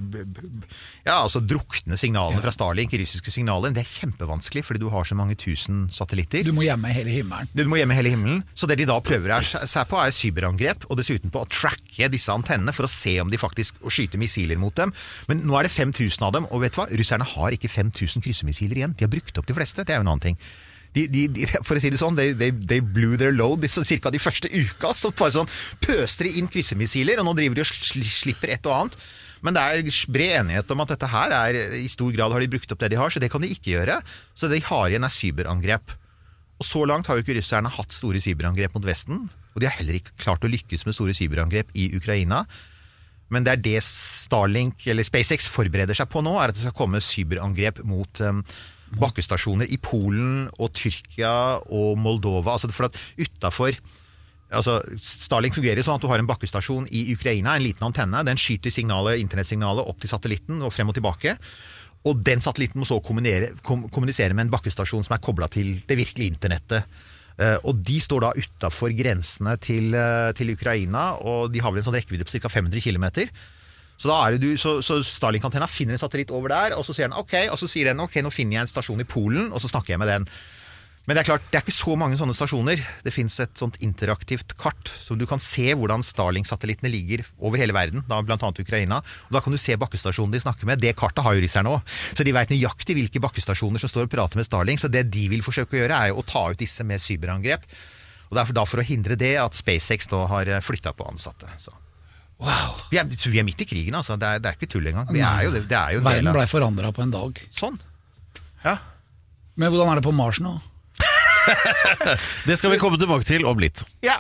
drukne signalene fra Starlink, russiske signaler. Det er kjempevanskelig, fordi du har så mange tusen satellitter. Du må gjemme hele himmelen. Du må gjemme hele himmelen. Så det de da prøver seg på er cyberangrep, og dessuten på å tracke disse antennene for å se om de faktisk skyter missiler mot dem. Men nå er det 5000 av dem, og vet du hva? Russerne har ikke 5000 kryssemissiler igjen. De har brukt opp de fleste, det er jo en annen ting. For å si det sånn, they blew their load cirka de første uka, så bare sånn pøster de inn kryssemissiler, og nå driver de og slipper et og annet. Men det er bred enighet om at dette her i stor grad har de brukt opp det de har, så det kan de ikke gjøre. Så det de har igjen cyberangrep. Og så langt har jo ikke russerne hatt store cyberangrep mot Vesten, og de har heller ikke klart å lykkes med store cyberangrep i Ukraina. Men det er det Starlink, eller SpaceX, forbereder seg på nå, er at det skal komme cyberangrep mot bakkestasjoner i Polen og Tyrkia og Moldova, for at utenfor, Starlink fungerer sånn at du har en bakkestasjon i Ukraina, en liten antenne, den skyter internettsignalet opp til satellitten og frem og tilbake, og den satellitten må så kommunisere med en bakkestasjon som er koblet til det virkelige internettet, og de står da utenfor grensene til Ukraina, og de har vel en sånn rekkevidde på cirka 500 kilometer. Så Starlink-antenna finner en satellitt over der, og så sier den ok, og så sier den ok, nå finner jeg en stasjon i Polen, og så snakker jeg med den. Men det er klart, det er ikke så mange sånne stasjoner. Det finnes et sånt interaktivt kart, så du kan se hvordan Starlink-satellittene ligger over hele verden, da blant annet Ukraina, og da kan du se bakkestasjonen de snakker med. Det kartet har jo russerne også, så de vet nøyaktig hvilke bakkestasjoner som står og prater med Starlink, så det de vil forsøke å gjøre er jo å ta ut disse med cyberangrep, og derfor da for å hindre det at SpaceX da har flyttet på ansatte, så. Wow. Vi er midt i krigen, altså. Det er ikke tull engang. Verden ble forandret på en dag. Sånn. Ja. Men hvordan er det på Mars nå? Det skal vi komme tilbake til om litt. Ja.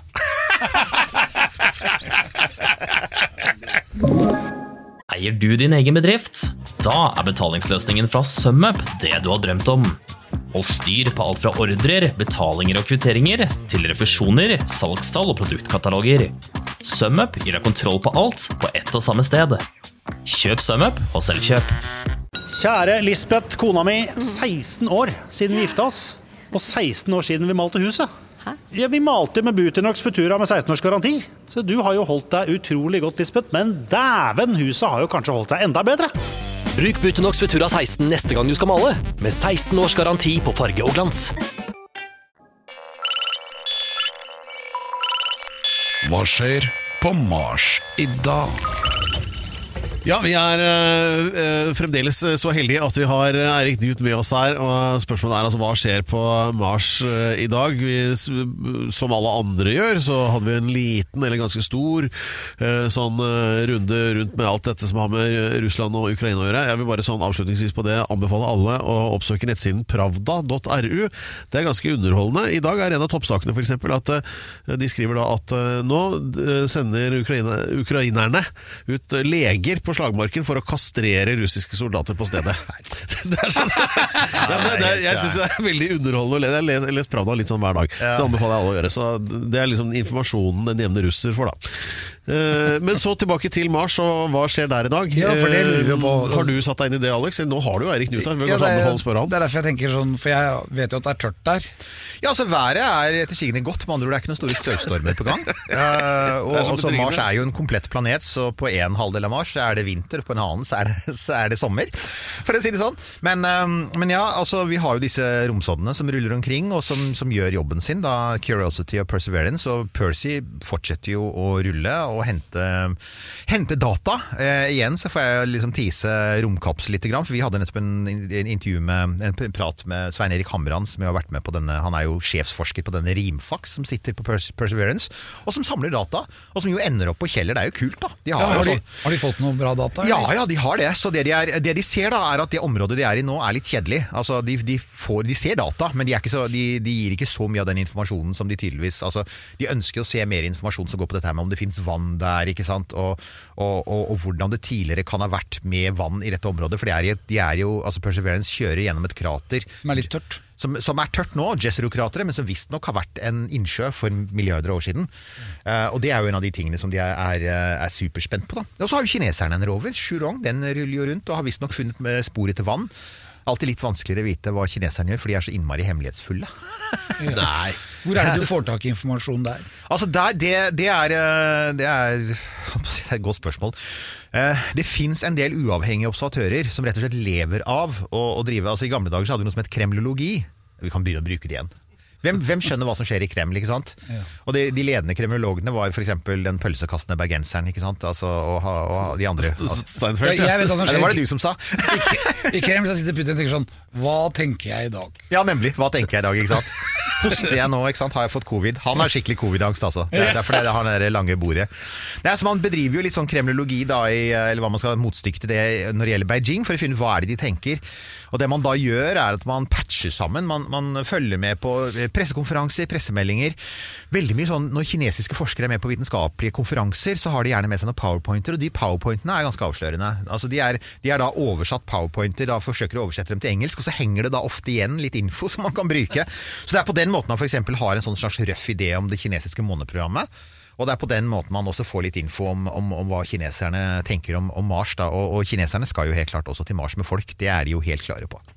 Eier du din egen bedrift? Da er betalingsløsningen fra SumUp det du har drømt om. Hold styr på alt fra ordrer, betalinger og kvitteringer, til refusjoner, salgstall og produktkataloger. SumUp gir deg kontroll på alt på ett og samme sted. Kjøp SumUp og selv kjøp. Kjære Lisbeth, kona mi, 16 år siden vi gifta oss, og 16 år siden vi malte huset. Ja, vi malte med Buternox Futura med 16 års garanti, så du har jo holdt deg utrolig godt, Lisbeth, men dæven, huset har jo kanskje holdt seg enda bedre. Bruk Buternox Futura 16 neste gang du skal male, med 16 års garanti på farge og glans. Hva skjer på Mars i dag? Ja, vi fremdeles så heldige at vi har Eirik Knut med oss her, og spørsmålet altså hva skjer på Mars i dag? Som alle andre gjør, så hadde vi en liten eller ganske stor sånn runde rundt med alt dette som har med Russland og Ukraina å gjøre. Jeg vil bare sånn avslutningsvis på det anbefale alle å oppsøke nettsiden pravda.ru. Det ganske underholdende. I dag en av toppsakene for eksempel at de skriver da at nå sender ukrainerne ut leger på slagmarken for å kastrere russiske soldater på stedet. Sånn. Jeg synes det veldig underholdende. Jeg leser Pravda litt sånn hver dag, så det anbefaler jeg alle å gjøre. Så det liksom informasjonen den jevne russer får da. Men så tilbake til Mars, og hva skjer der i dag? Ja, for det lurer vi på. Har du satt deg inn i det, Alex? Nå har du jo Eirik Knut her. Det er derfor jeg tenker sånn, for jeg vet jo at det tørt der. Ja, altså været etter sigende godt, med andre ord det ikke noen store støvstormer på gang. Og så Mars jo en komplett planet, så på en halvdel av Mars det vinter, på en annen så det sommer, for å si det sånn. Men ja, altså vi har jo disse romsoddene som ruller omkring, og som gjør jobben sin, da Curiosity og Perseverance, og Percy fortsetter jo å rulle og hente data. Igjen så får jeg liksom tease romkapsel litt grann, for vi hadde nettopp en prat med Svein Erik Hamran, som har vært med på denne, han jo sjefsforsker på denne Rimfax, som sitter på Perseverance, og som samler data, og som jo ender opp på Kjeller. Det jo kult da. Har de fått noe bra data? Ja, de har det. Så det de ser da, at det området de i nå litt kjedelig. Altså, de ser data, men de gir ikke så mye av den informasjonen som de tydeligvis, altså, de ønsker å se mer informasjon som går på dette her med om det finnes vann der, ikke sant, og hvordan det tidligere kan ha vært med vann i dette området, for de jo, altså Perseverance kjører gjennom et krater som litt tørt. Som tørt nå, Jezero-krateret, men som visst nok har vært en innsjø for milliarder år siden. Og det jo en av de tingene som de superspent på da. Og så har jo kineserne en rover, Shurong, den ruller jo rundt og har visst nok funnet med spor etter vann. Alltid litt vanskeligere å vite hva kineserne gjør, for de så innmari hemmelighetsfulle. Nei. Hvor det du får tak i informasjon der? Altså det et godt spørsmål. Det finnes en del uavhengige observatører som rett og slett lever av å drive, altså i gamle dager så hadde vi noe som het kremlologi. Vi kan begynne å bruke det igjen. Hvem skjønner hva som skjer i Kreml, ikke sant? Ja. Og de ledende kremlologene var for eksempel den pølsekastende bergenseren, ikke sant? Altså, og de andre. Steinfeld, ja. Jeg vet hva som skjer. Det var det du som sa. I Kreml så sitter Putin og tenker sånn, hva tenker jeg i dag? Ja, nemlig. Hva tenker jeg i dag, ikke sant? Hoster jeg nå, ikke sant? Har jeg fått covid? Han har skikkelig covid-angst, altså. Det derfor det har det lange bordet. Så man bedriver jo litt sånn kremlologi da, eller hva man skal motstykke til det når det gjelder Beijing, for å finne ut hva det de tenker. Og det man da gjør at man patcher sammen, man følger med på pressekonferanser, pressemeldinger. Veldig mye sånn, når kinesiske forskere med på vitenskapelige konferanser, så har de gjerne med seg noen powerpointer, og de powerpointene ganske avslørende. Altså de da oversatt powerpointer, da forsøker å oversette dem til engelsk, og så henger det da ofte igjen litt info som man kan bruke. Så det på den måten man for eksempel har en sånn slags røff idé om det kinesiske måneprogrammet. Og det på den måten man også får litt info om hva kineserne tenker om Mars da. Og kineserne skal jo helt klart også til Mars med folk, det de jo helt klare på.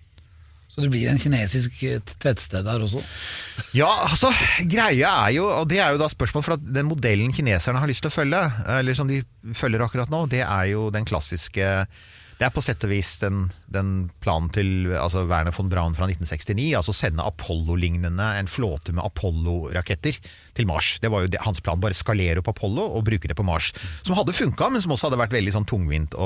Så det blir en kinesisk tettsted der også? Ja, altså, greia jo, og det jo da spørsmål, for at den modellen kineserne har lyst til å følge, eller som de følger akkurat nå, det jo den klassiske. Det på sett og vis den planen til altså Werner von Braun fra 1969, altså sende Apollo-lignende, en flåte med Apollo-raketter til Mars. Det var jo hans plan, bare skalere opp Apollo og bruke det på Mars. Som hadde funket, men som også hadde vært veldig sånn tungvint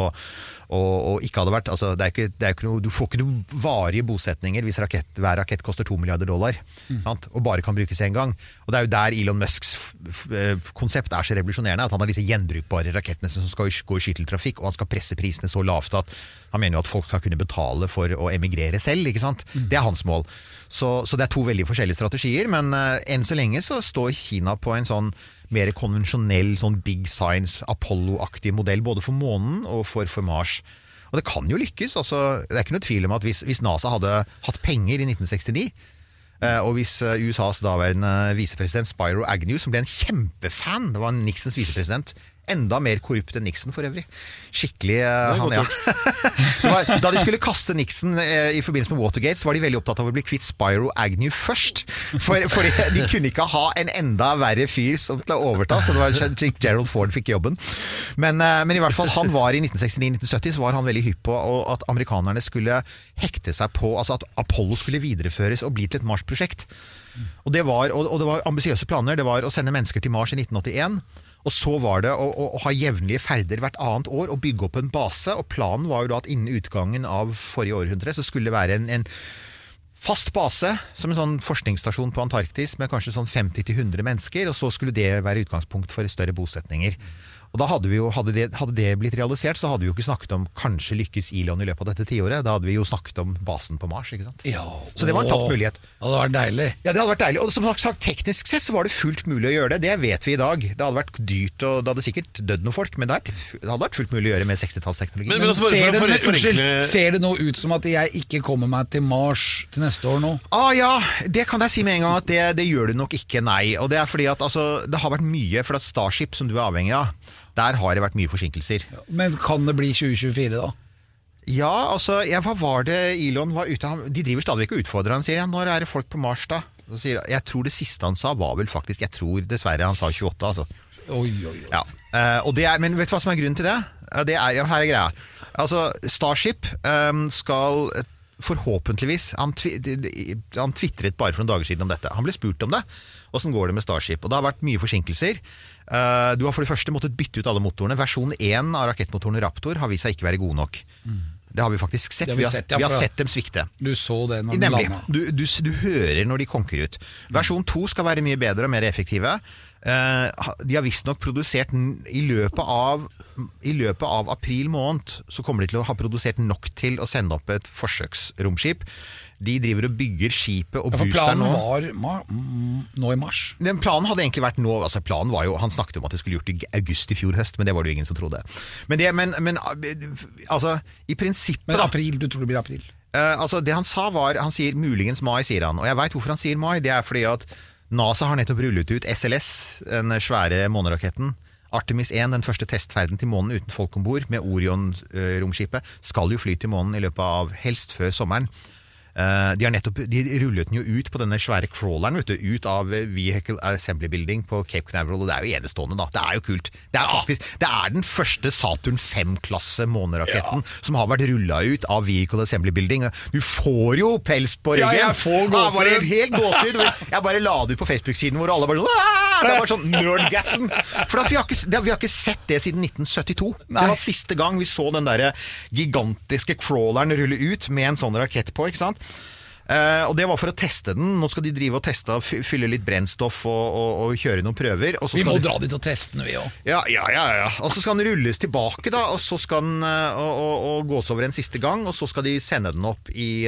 og ikke hadde vært, altså det ikke noe, du får ikke noen varige bosetninger hvis hver rakett koster $2 milliarder, sant? Og bare kan brukes en gang. Og det jo der Elon Musks konsept så revolusjonerende, at han har disse gjenbrukbare rakettene som skal gå i skytteltrafikk, og han skal presse prisene så lavt at han mener jo at folk skal kunne betale for å emigrere selv, ikke sant? Det hans mål. Så det to veldig forskjellige strategier, men enn så lenge så står Kina på en sånn mer konvensjonell, sånn big science, Apollo-aktig modell, både for månen og for Mars. Og det kan jo lykkes, altså, det ikke noe tvil om at hvis NASA hadde hatt penger i 1969, og hvis USAs daværende visepresident Spiro Agnew, som ble en kjempefan, det var Nixons visepresident, enda mer korrupt enn Nixon for øvrig. Skikkelig han, ja. Da de skulle kaste Nixon i forbindelse med Watergate, så var de veldig opptatt av å bli kvitt Spiro Agnew først. Fordi de kunne ikke ha en enda verre fyr som til å overta, så det var Gerald Ford fikk jobben. Men i hvert fall, han var i 1969-1970, så var han veldig hypp på at amerikanerne skulle hekte seg på, altså at Apollo skulle videreføres og bli til et Mars-prosjekt. Og det var ambisiøse planer. Det var å sende mennesker til Mars i 1981, og så var det å ha jevnlige ferder hvert annet år og bygge opp en base, og planen var jo da at innen utgangen av forrige århundre så skulle det være en fast base, som en sånn forskningsstasjon på Antarktis med kanskje sånn 50-100 mennesker, og så skulle det være utgangspunkt for større bosetninger. Og da hadde det blitt realisert, så hadde vi jo ikke snakket om kanskje lykkes Elon i løpet av dette tiåret. Da hadde vi jo snakket om basen på Mars, ikke sant? Ja, så det var en tapt mulighet. Det hadde vært deilig. Ja, det hadde vært deilig. Og som sagt, teknisk sett så var det fullt mulig å gjøre det. Det vet vi i dag. Det hadde vært dyrt, og det hadde sikkert dødd noen folk, men det hadde vært fullt mulig å gjøre med 60-tallsteknologi. Men ser det nå ut som at jeg ikke kommer meg til Mars til neste år nå? Ja, det kan jeg si med en gang at det gjør du nok ikke, nei. Og det er fordi at det har vært mye, for at Starship, som du er avhengig av, der har det vært mye forsinkelser. Men kan det bli 2024 da? Ja, hva var det Elon var ute av? De driver stadig ikke og utfordrer han, sier han. Når er det folk på Mars da? Så sier jeg tror det siste han sa var vel faktisk, jeg tror dessverre han sa 28, altså. Oi. Ja, men vet du hva som er grunnen til det? Her er greia. Starship skal forhåpentligvis, han twittret bare for noen dager siden om dette. Han ble spurt om det. Hvordan går det med Starship? Og det har vært mye forsinkelser. Du har for det første måttet bytte ut alle motorene. Versjon 1 av rakettmotorene Raptor har vist seg ikke være god nok. Det har vi faktisk sett. Vi har sett dem svikte. Du så det når de landet. Du hører når de konker ut. Versjon 2 skal være mye bedre og mer effektive. De har visst nok produsert i løpet av april måned, så kommer de til å ha produsert nok til å sende opp et forsøksromskip. De driver og bygger skipet og booster nå. Planen var nå i mars. Den planen hadde egentlig vært nå, planen var jo, han snakket om at det skulle gjort i august i fjor høst, men det var det jo ingen som trodde. Men i prinsippet... Men april, du tror det blir april? Det han sa var, han sier muligens mai, sier han. Og jeg vet hvorfor han sier mai, det er fordi at NASA har nettopp rullet ut SLS, den svære måneraketten. Artemis 1, den første testferden til månen uten folk ombord, med Orion-romskipet, skal jo fly til månen i løpet av helst før sommeren. De rullet den jo ut på denne svære crawleren, ut av Vehicle Assembly Building på Cape Canaveral, og det er jo enestående da, det er jo kult. Det er den første Saturn 5-klasse måneraketten som har vært rullet ut av Vehicle Assembly Building. Du får jo pels på ryggen. Ja, jeg får gåsehud. Helt gåsehud. Jeg bare la det ut på Facebook-siden hvor alle bare det var sånn nerdgasm. For at vi har ikke sett det siden 1972. Nei. Det var siste gang vi så den der gigantiske crawleren rulle ut med en sånn rakett på, ikke sant? Og det var for å teste den. Nå skal de drive og teste og fylle litt brennstoff og kjøre noen prøver, og så vi må dra dit og teste den, vi også. Ja. Og så skal den rulles tilbake da, og så skal den og gås over en siste gang, og så skal de sende den opp i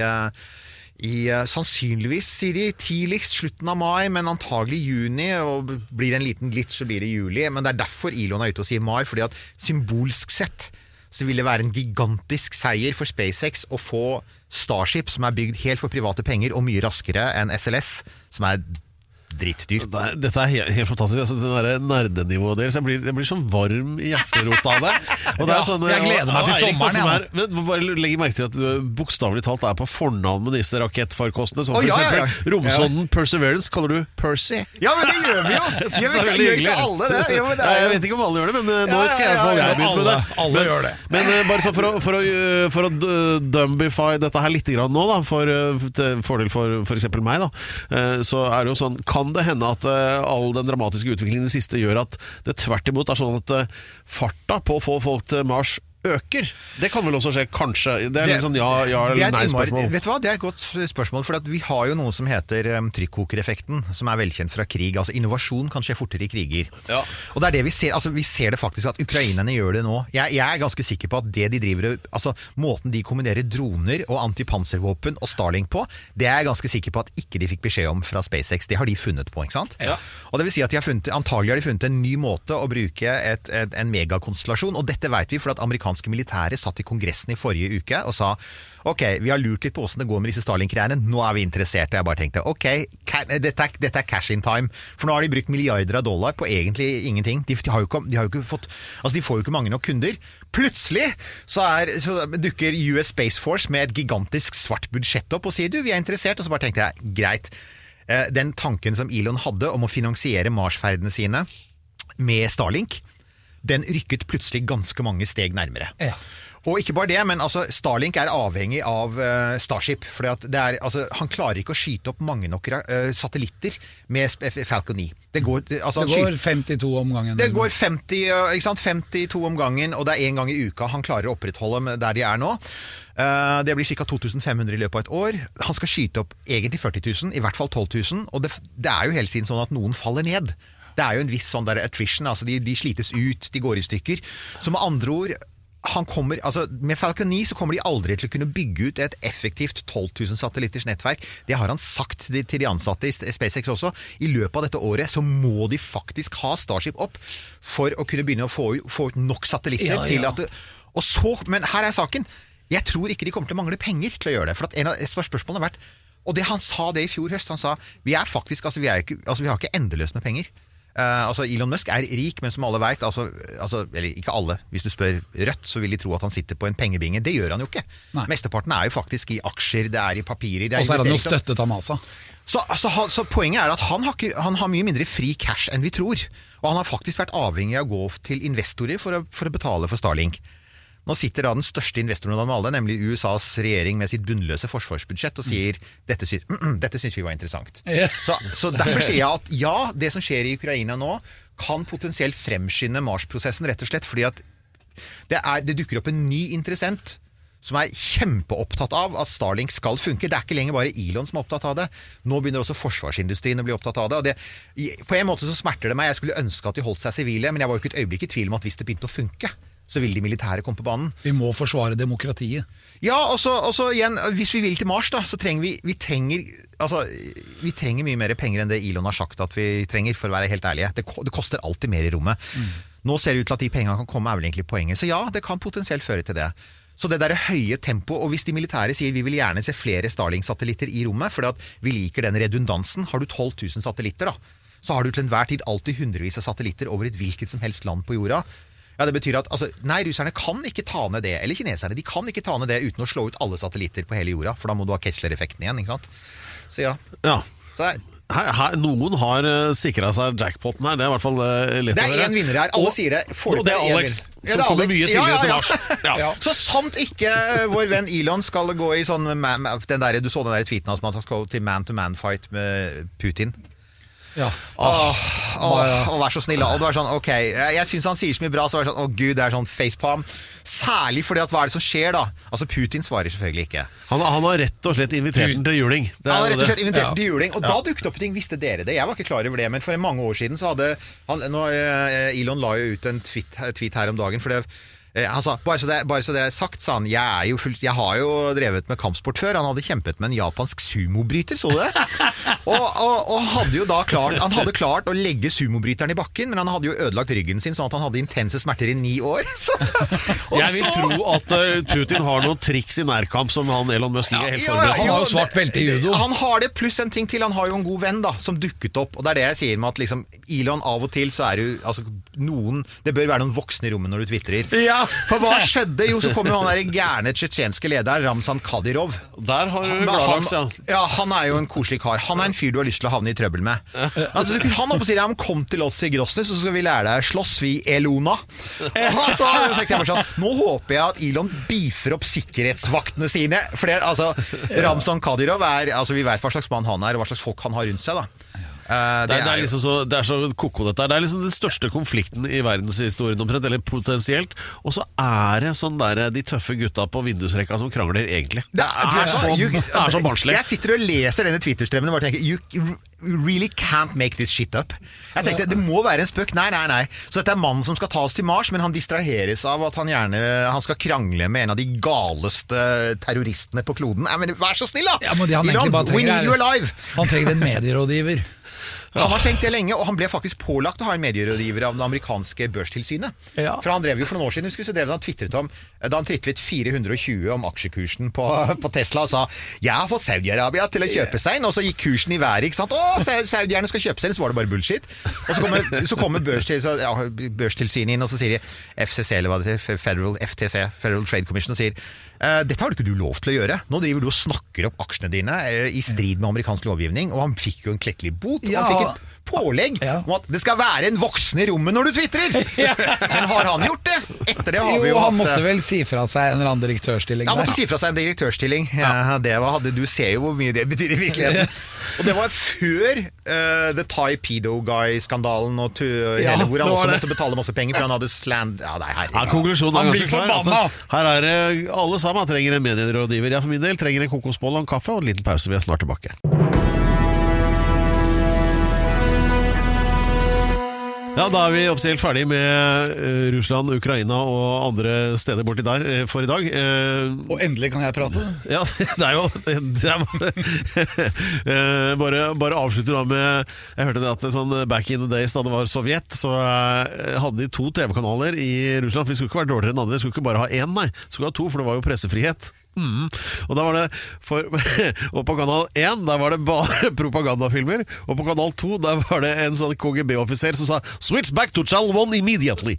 sannsynligvis, sier de, tidligst slutten av mai, men antagelig juni, og blir det en liten glitch så blir det juli. Men det er derfor Elon er ute og sier mai, fordi at symbolsk sett så vil det være en gigantisk seier for SpaceX å få Starship, som er bygd helt for private penger og mye raskere enn SLS, som er drittdyr. Dette er helt fantastisk. Det der nerdenivået deres, jeg blir sånn varm i hjerterota av det. Og det er sånn, jeg gleder meg til sommeren. Men bare legg merke til at du bokstavelig talt er på fornavn med disse rakettfarkostene, som for eksempel romsonden Perseverance kaller du Percy. Ja, men det gjør vi jo! Gjør ikke alle det? Jeg vet ikke om alle gjør det, men nå skal jeg få begynne med det. Alle gjør det. Men bare så for å dumbify dette her litt grann nå, da, til fordel for eksempel meg, da, så er det jo sånn, kan det hende at all den dramatiske utviklingen i det siste gjør at det tvert imot er sånn at farta på å få folk til Mars øker. Det kan vel også skje, kanskje. Det er litt sånn ja eller nei-spørsmål. Vet du hva, det er et godt spørsmål, for vi har jo noe som heter trykkokereffekten, som er velkjent fra krig. Altså innovasjon kan skje fortere i kriger. Ja. Og det er det vi ser. Altså vi ser det faktisk at ukrainerne gjør det nå. Jeg er ganske sikker på at det de driver, altså måten de kombinerer droner og antipanservåpen og Starlink på, det er jeg ganske sikker på at ikke de fikk beskjed om fra SpaceX. Det har de funnet på, ikke sant? Ja. Og det vil si at antagelig har de funnet en ny måte å bruke en megakonstellasjon, og dette vet vi for at amerikanerne amerikanske militære satt i kongressen i forrige uke og sa ok, vi har lurt litt på hvordan det går med disse Starlink-greiene, nå vi interessert, og jeg bare tenkte ok, dette cash in time, for nå har de brukt milliarder av dollar på egentlig ingenting, de har jo ikke fått, altså de får jo ikke mange nok kunder, plutselig så dukker US Space Force med et gigantisk svart budsjett opp og sier du, vi interessert, og så bare tenkte jeg, greit, den tanken som Elon hadde om å finansiere Mars-ferdene sine med Starlink, den rykket plutselig ganske mange steg nærmere. Ja. Og ikke bare det, men altså, Starlink avhengig av Starship, for han klarer ikke å skyte opp mange nok satellitter med Falcon 9. Det går 52 om gangen. Det går 52 om gangen, og det en gang i uka han klarer å opprettholde der de nå. Det blir ca. 2500 i løpet av et år. Han skal skyte opp egentlig 40 000, i hvert fall 12 000, og det jo hele tiden sånn at noen faller ned. Det jo en viss sånn der attrition, altså de slites ut, de går i stykker. Så med andre ord, med Falcon 9 så kommer de aldri til å kunne bygge ut et effektivt 12 000 satellitters nettverk. Det har han sagt til de ansatte i SpaceX også. I løpet av dette året så må de faktisk ha Starship opp for å kunne begynne å få ut nok satellitter til at men her saken. Jeg tror ikke de kommer til å mangle penger til å gjøre det. For at en av spørsmålene har vært, og det han sa det i fjor høst, han sa vi har ikke endeløst med penger. Elon Musk rik, men som alle vet eller ikke alle, hvis du spør Rødt så vil de tro at han sitter på en pengebinge, det gjør han jo ikke. Nei. Mesteparten jo faktisk i aksjer, det i papirer, og så han jo støttet av masa. Så poenget at han har mye mindre fri cash enn vi tror, og han har faktisk vært avhengig av å gå til investorer for å betale for Starlink. Nå sitter den største investoren av dem alle, nemlig USAs regjering med sitt bunnløse forsvarsbudsjett og sier, dette synes vi var interessant. Så derfor sier jeg at ja, det som skjer i Ukraina nå kan potensielt fremskynde Mars-prosessen, rett og slett fordi at det dukker opp en ny interessent som kjempeopptatt av at Starlink skal funke. Det ikke lenger bare Elon som opptatt av det. Nå begynner også forsvarsindustrien å bli opptatt av det. Og på en måte så smerter det meg. Jeg skulle ønske at de holdt seg sivile, men jeg var jo ikke et øyeblikk i tvil om at hvis det begynte å funke, så vil de militære komme på banen. Vi må forsvare demokratiet. Ja, og så igjen, hvis vi vil til Mars da, så trenger vi trenger mye mer penger enn det Elon har sagt at vi trenger, for å være helt ærlige. Det koster alltid mer i rommet. Nå ser det ut til at de pengene kan komme, vel egentlig poenget. Så ja, det kan potensielt føre til det. Så det høye tempo, og hvis de militære sier vi vil gjerne se flere Starlink-satellitter i rommet, fordi at vi liker den redundansen, har du 12 000 satellitter da, så har du til enhver tid alltid hundrevis av satellitter over et hvilket som helst land på jorda. Ja, det betyr at russerne kan ikke ta ned det, eller kineserne, de kan ikke ta ned det uten å slå ut alle satellitter på hele jorda, for da må du ha Kessler-effekten igjen, ikke sant? Så ja. Så noen har sikret seg jackpoten her, det i hvert fall lett å høre. Det en vinner her, alle sier det. Og det Alex, som kommer mye tidligere til Mars. Ja. Så sant ikke vår venn Elon skal gå i sånn, du så den der tweeten at han skal til man-to-man fight med Putin. Ja. Vær så snill. Og det var sånn, ok, jeg synes han sier så mye bra, så var det sånn, gud, det sånn facepalm. Særlig fordi at hva det som skjer da? Altså Putin svarer selvfølgelig ikke. Han har rett og slett invitert den til juling. Han har rett og slett invitert den til juling, og da dukket opp ting, visste dere det? Jeg var ikke klar over det, men for mange år siden så hadde Elon la jo ut en tweet her om dagen, for det han sa, bare så det sagt, sa han, jeg har jo drevet med kampsport før. Han hadde kjempet med en japansk sumobryter, så du det? Og hadde jo da klart å legge sumobryteren i bakken, men han hadde jo ødelagt ryggen sin, sånn at han hadde intense smerter i 9 år. Jeg vil tro at Putin har noen triks i nærkamp som Elon Musk ikke helt forberedt. Han har jo svart belte i judo. Han har det, pluss en ting til. Han har jo en god venn da, som dukket opp, og det det jeg sier med at liksom, Elon av og til så det jo det bør være noen voksne i rommet når du twittrer. Ja. For hva skjedde? Jo, så kom jo han der gærne tsjetsjenske lederen, Ramzan Kadyrov. Der har du gladlaks, ja. Han jo en koselig kar. Han en fyr du har lyst til å havne i trøbbel med. Han oppe og sier, kom til oss i Grosny, så skal vi lære deg slåss, vi Elona. Nå håper jeg at Elon beefer opp sikkerhetsvaktene sine, for Ramzan Kadyrov vi vet hva slags mann han og hva slags folk han har rundt seg da. Det så koko dette. Det liksom den største konflikten i verdenshistorien omtrent, eller potensielt. Og så det sånn de tøffe gutta på vindusrekka som krangler egentlig. Det sånn barnslig. Jeg sitter og leser denne Twitter-strømmen og bare tenker, you really can't make this shit up. Jeg tenkte, det må være en spøk. Nei. Så dette mannen som skal ta oss til Mars, men han distraheres av at han skal krangle med en av de galeste terroristene på kloden. Men vær så snill da! Ja, men han Elon, we need you alive! Han trenger en medierådgiver. Han har tenkt det lenge, og han ble faktisk pålagt å ha en medierådgiver av det amerikanske børstilsynet. For han drev jo for noen år siden, så drev han twittret om, da han twittret 420 om aksjekursen på Tesla, og sa, jeg har fått Saudi-Arabia til å kjøpe seg, og så gikk kursen i været, ikke sant? Saudierne skal kjøpe seg, så var det bare bullshit. Og så kommer børstilsynet inn, og så sier de FCC, eller hva det heter, FTC, Federal Trade Commission, og sier dette har du ikke du lov til å gjøre. Nå driver du og snakker opp aksjene dine i strid med amerikansk lovgivning, og han fikk jo en klekkelig bot, og han fikk et pålegg om at det skal være en voksen i rommet når du twittrer. Men har han gjort det? Etter det har vi jo han måtte vel si fra seg en eller annen direktørstilling. Han måtte si fra seg en direktørstilling. Du ser jo hvor mye det betyr i virkeligheten. Og det var før The Thai Pedo Guy-skandalen og hele, hvor han også måtte betale masse penger for han hadde sland... Konklusjonen er ganske klar. Her er det alle sammen trenger en medierådgiver. Jeg for min del trenger en kokosbolle og en kaffe og en liten pause. Vi er snart tilbake. Ja, da er vi offisielt ferdig med Russland, Ukraina og andre steder borti der for i dag. Og endelig kan jeg prate. Ja, det er jo bare avslutte da med, jeg hørte det at sånn back in the days da det var Sovjet, så hadde de 2 TV-kanaler i Russland, for de skulle ikke være dårligere enn andre, de skulle ikke bare ha 1, nei, de skulle ha 2, for det var jo pressefrihet. Og da var det og på kanal 1 der var det bare propagandafilmer, og på kanal 2 der var det en sånn KGB-offiser som sa switch back to channel 1 immediately.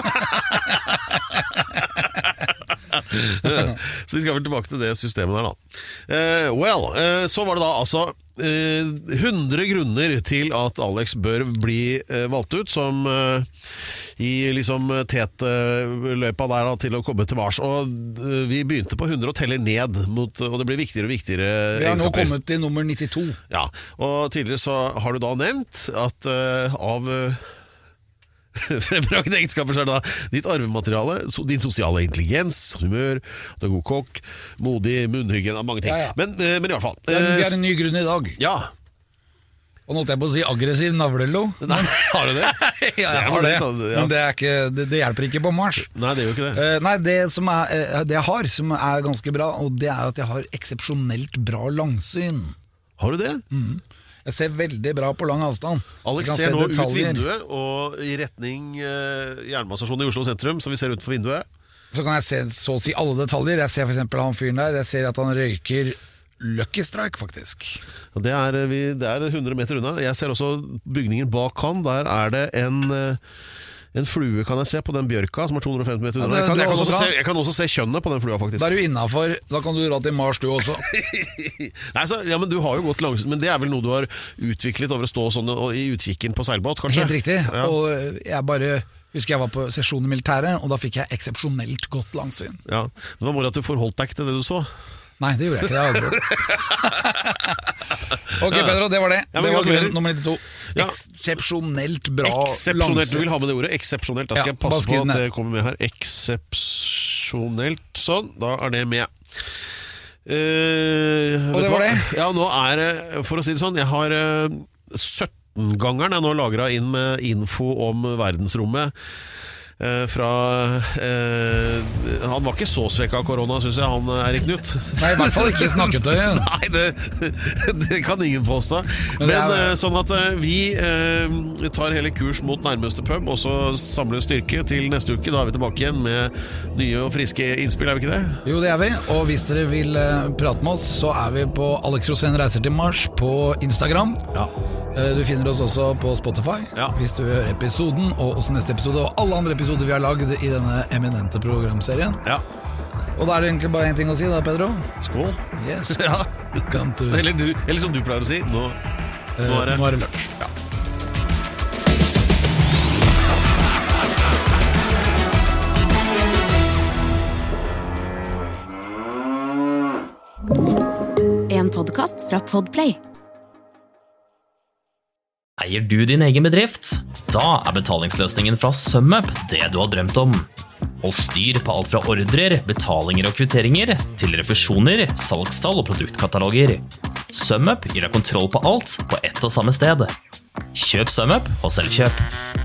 Så de skal vel tilbake til det systemet der da. Så var det da altså 100 grunner til at Alex bør bli valgt ut som i liksom tetløypa der da, til å komme til Mars. Og vi begynte på 100 og teller ned mot, og det blir viktigere og viktigere vi har nå kommet til nummer 92. Ja, og tidligere så har du da nevnt at av fremragende egenskaper så er det da ditt arvemateriale, din sosiale intelligens, humør, at du er god kokk, modig, munnhyggen, mange ting. Men i hvert fall vi har en ny grunn i dag. Ja. Og nå holdt jeg på å si aggressiv navlelo. Nei, har du det? Ja, jeg har det. Men det hjelper ikke på Mars. Nei, det gjør ikke det. Nei, det jeg har, som er ganske bra, og det er at jeg har eksepsjonelt bra langsyn. Har du det? Jeg ser veldig bra på lang avstand. Alex ser nå ut vinduet og i retning jernbanestasjonen i Oslo sentrum, som vi ser utenfor vinduet. Så kan jeg se så å si alle detaljer. Jeg ser for eksempel han fyren der. Jeg ser at han røyker Lucky Strike, faktisk. Det er 100 meter unna. Jeg ser også bygningen bak han. Der er det en flue, kan jeg se, på den bjørka som er 250 meter unna. Jeg kan også se kjønnet på den flua, faktisk. Da er du innenfor. Da kan du dra til Mars, du også. Nei, men du har jo gått langt. Men det er vel noe du har utviklet over å stå sånn i utkikken på seilbåt, kanskje? Helt riktig. Ja. Og jeg husker jeg var på sesjon i militæret, og da fikk jeg eksepsjonelt godt langsyn. Ja, men hva var det at du forholdt deg ikke til det du så? Nei, det gjorde jeg ikke, det Ok, Pedro, det var det. Ja, det var grunn nummer 92. Eksepsjonelt bra langsyn. Du vil ha med det ordet, eksepsjonelt. Da skal jeg passe på at det kommer med her. Eksepsjonelt, sånn, da er det med. Og det var det. Ja, nå er det, for å si det sånn, jeg har 17-gangeren jeg nå lagret inn med info om verdensrommet. Han var ikke så svekket av korona, synes jeg, han Erik Knut. Nei, i hvert fall ikke snakketøyet. Nei, det kan ingen påstå. Men sånn at vi tar hele kurs mot nærmeste pub, og så samler styrke til neste uke. Da er vi tilbake igjen med nye og friske innspill, er vi ikke det? Jo, det er vi, og hvis dere vil prate med oss, så er vi på Alex Rosén reiser til Mars på Instagram. Ja. Du finner oss også på Spotify hvis du hører episoden, og også neste episode og alle andre episoder vi har lagd i denne eminente programserien. Ja. Og da er det egentlig bare en ting å si da, Pedro. Skål. Yes. Ja. Eller som du pleier å si, nå er det lunsj. Ja. En podcast fra Podplay. Eier du din egen bedrift? Da er betalingsløsningen fra SumUp det du har drømt om. Hold styr på alt fra ordrer, betalinger og kvitteringer, til refusjoner, salgstall og produktkataloger. SumUp gir deg kontroll på alt på ett og samme sted. Kjøp SumUp og selv kjøp.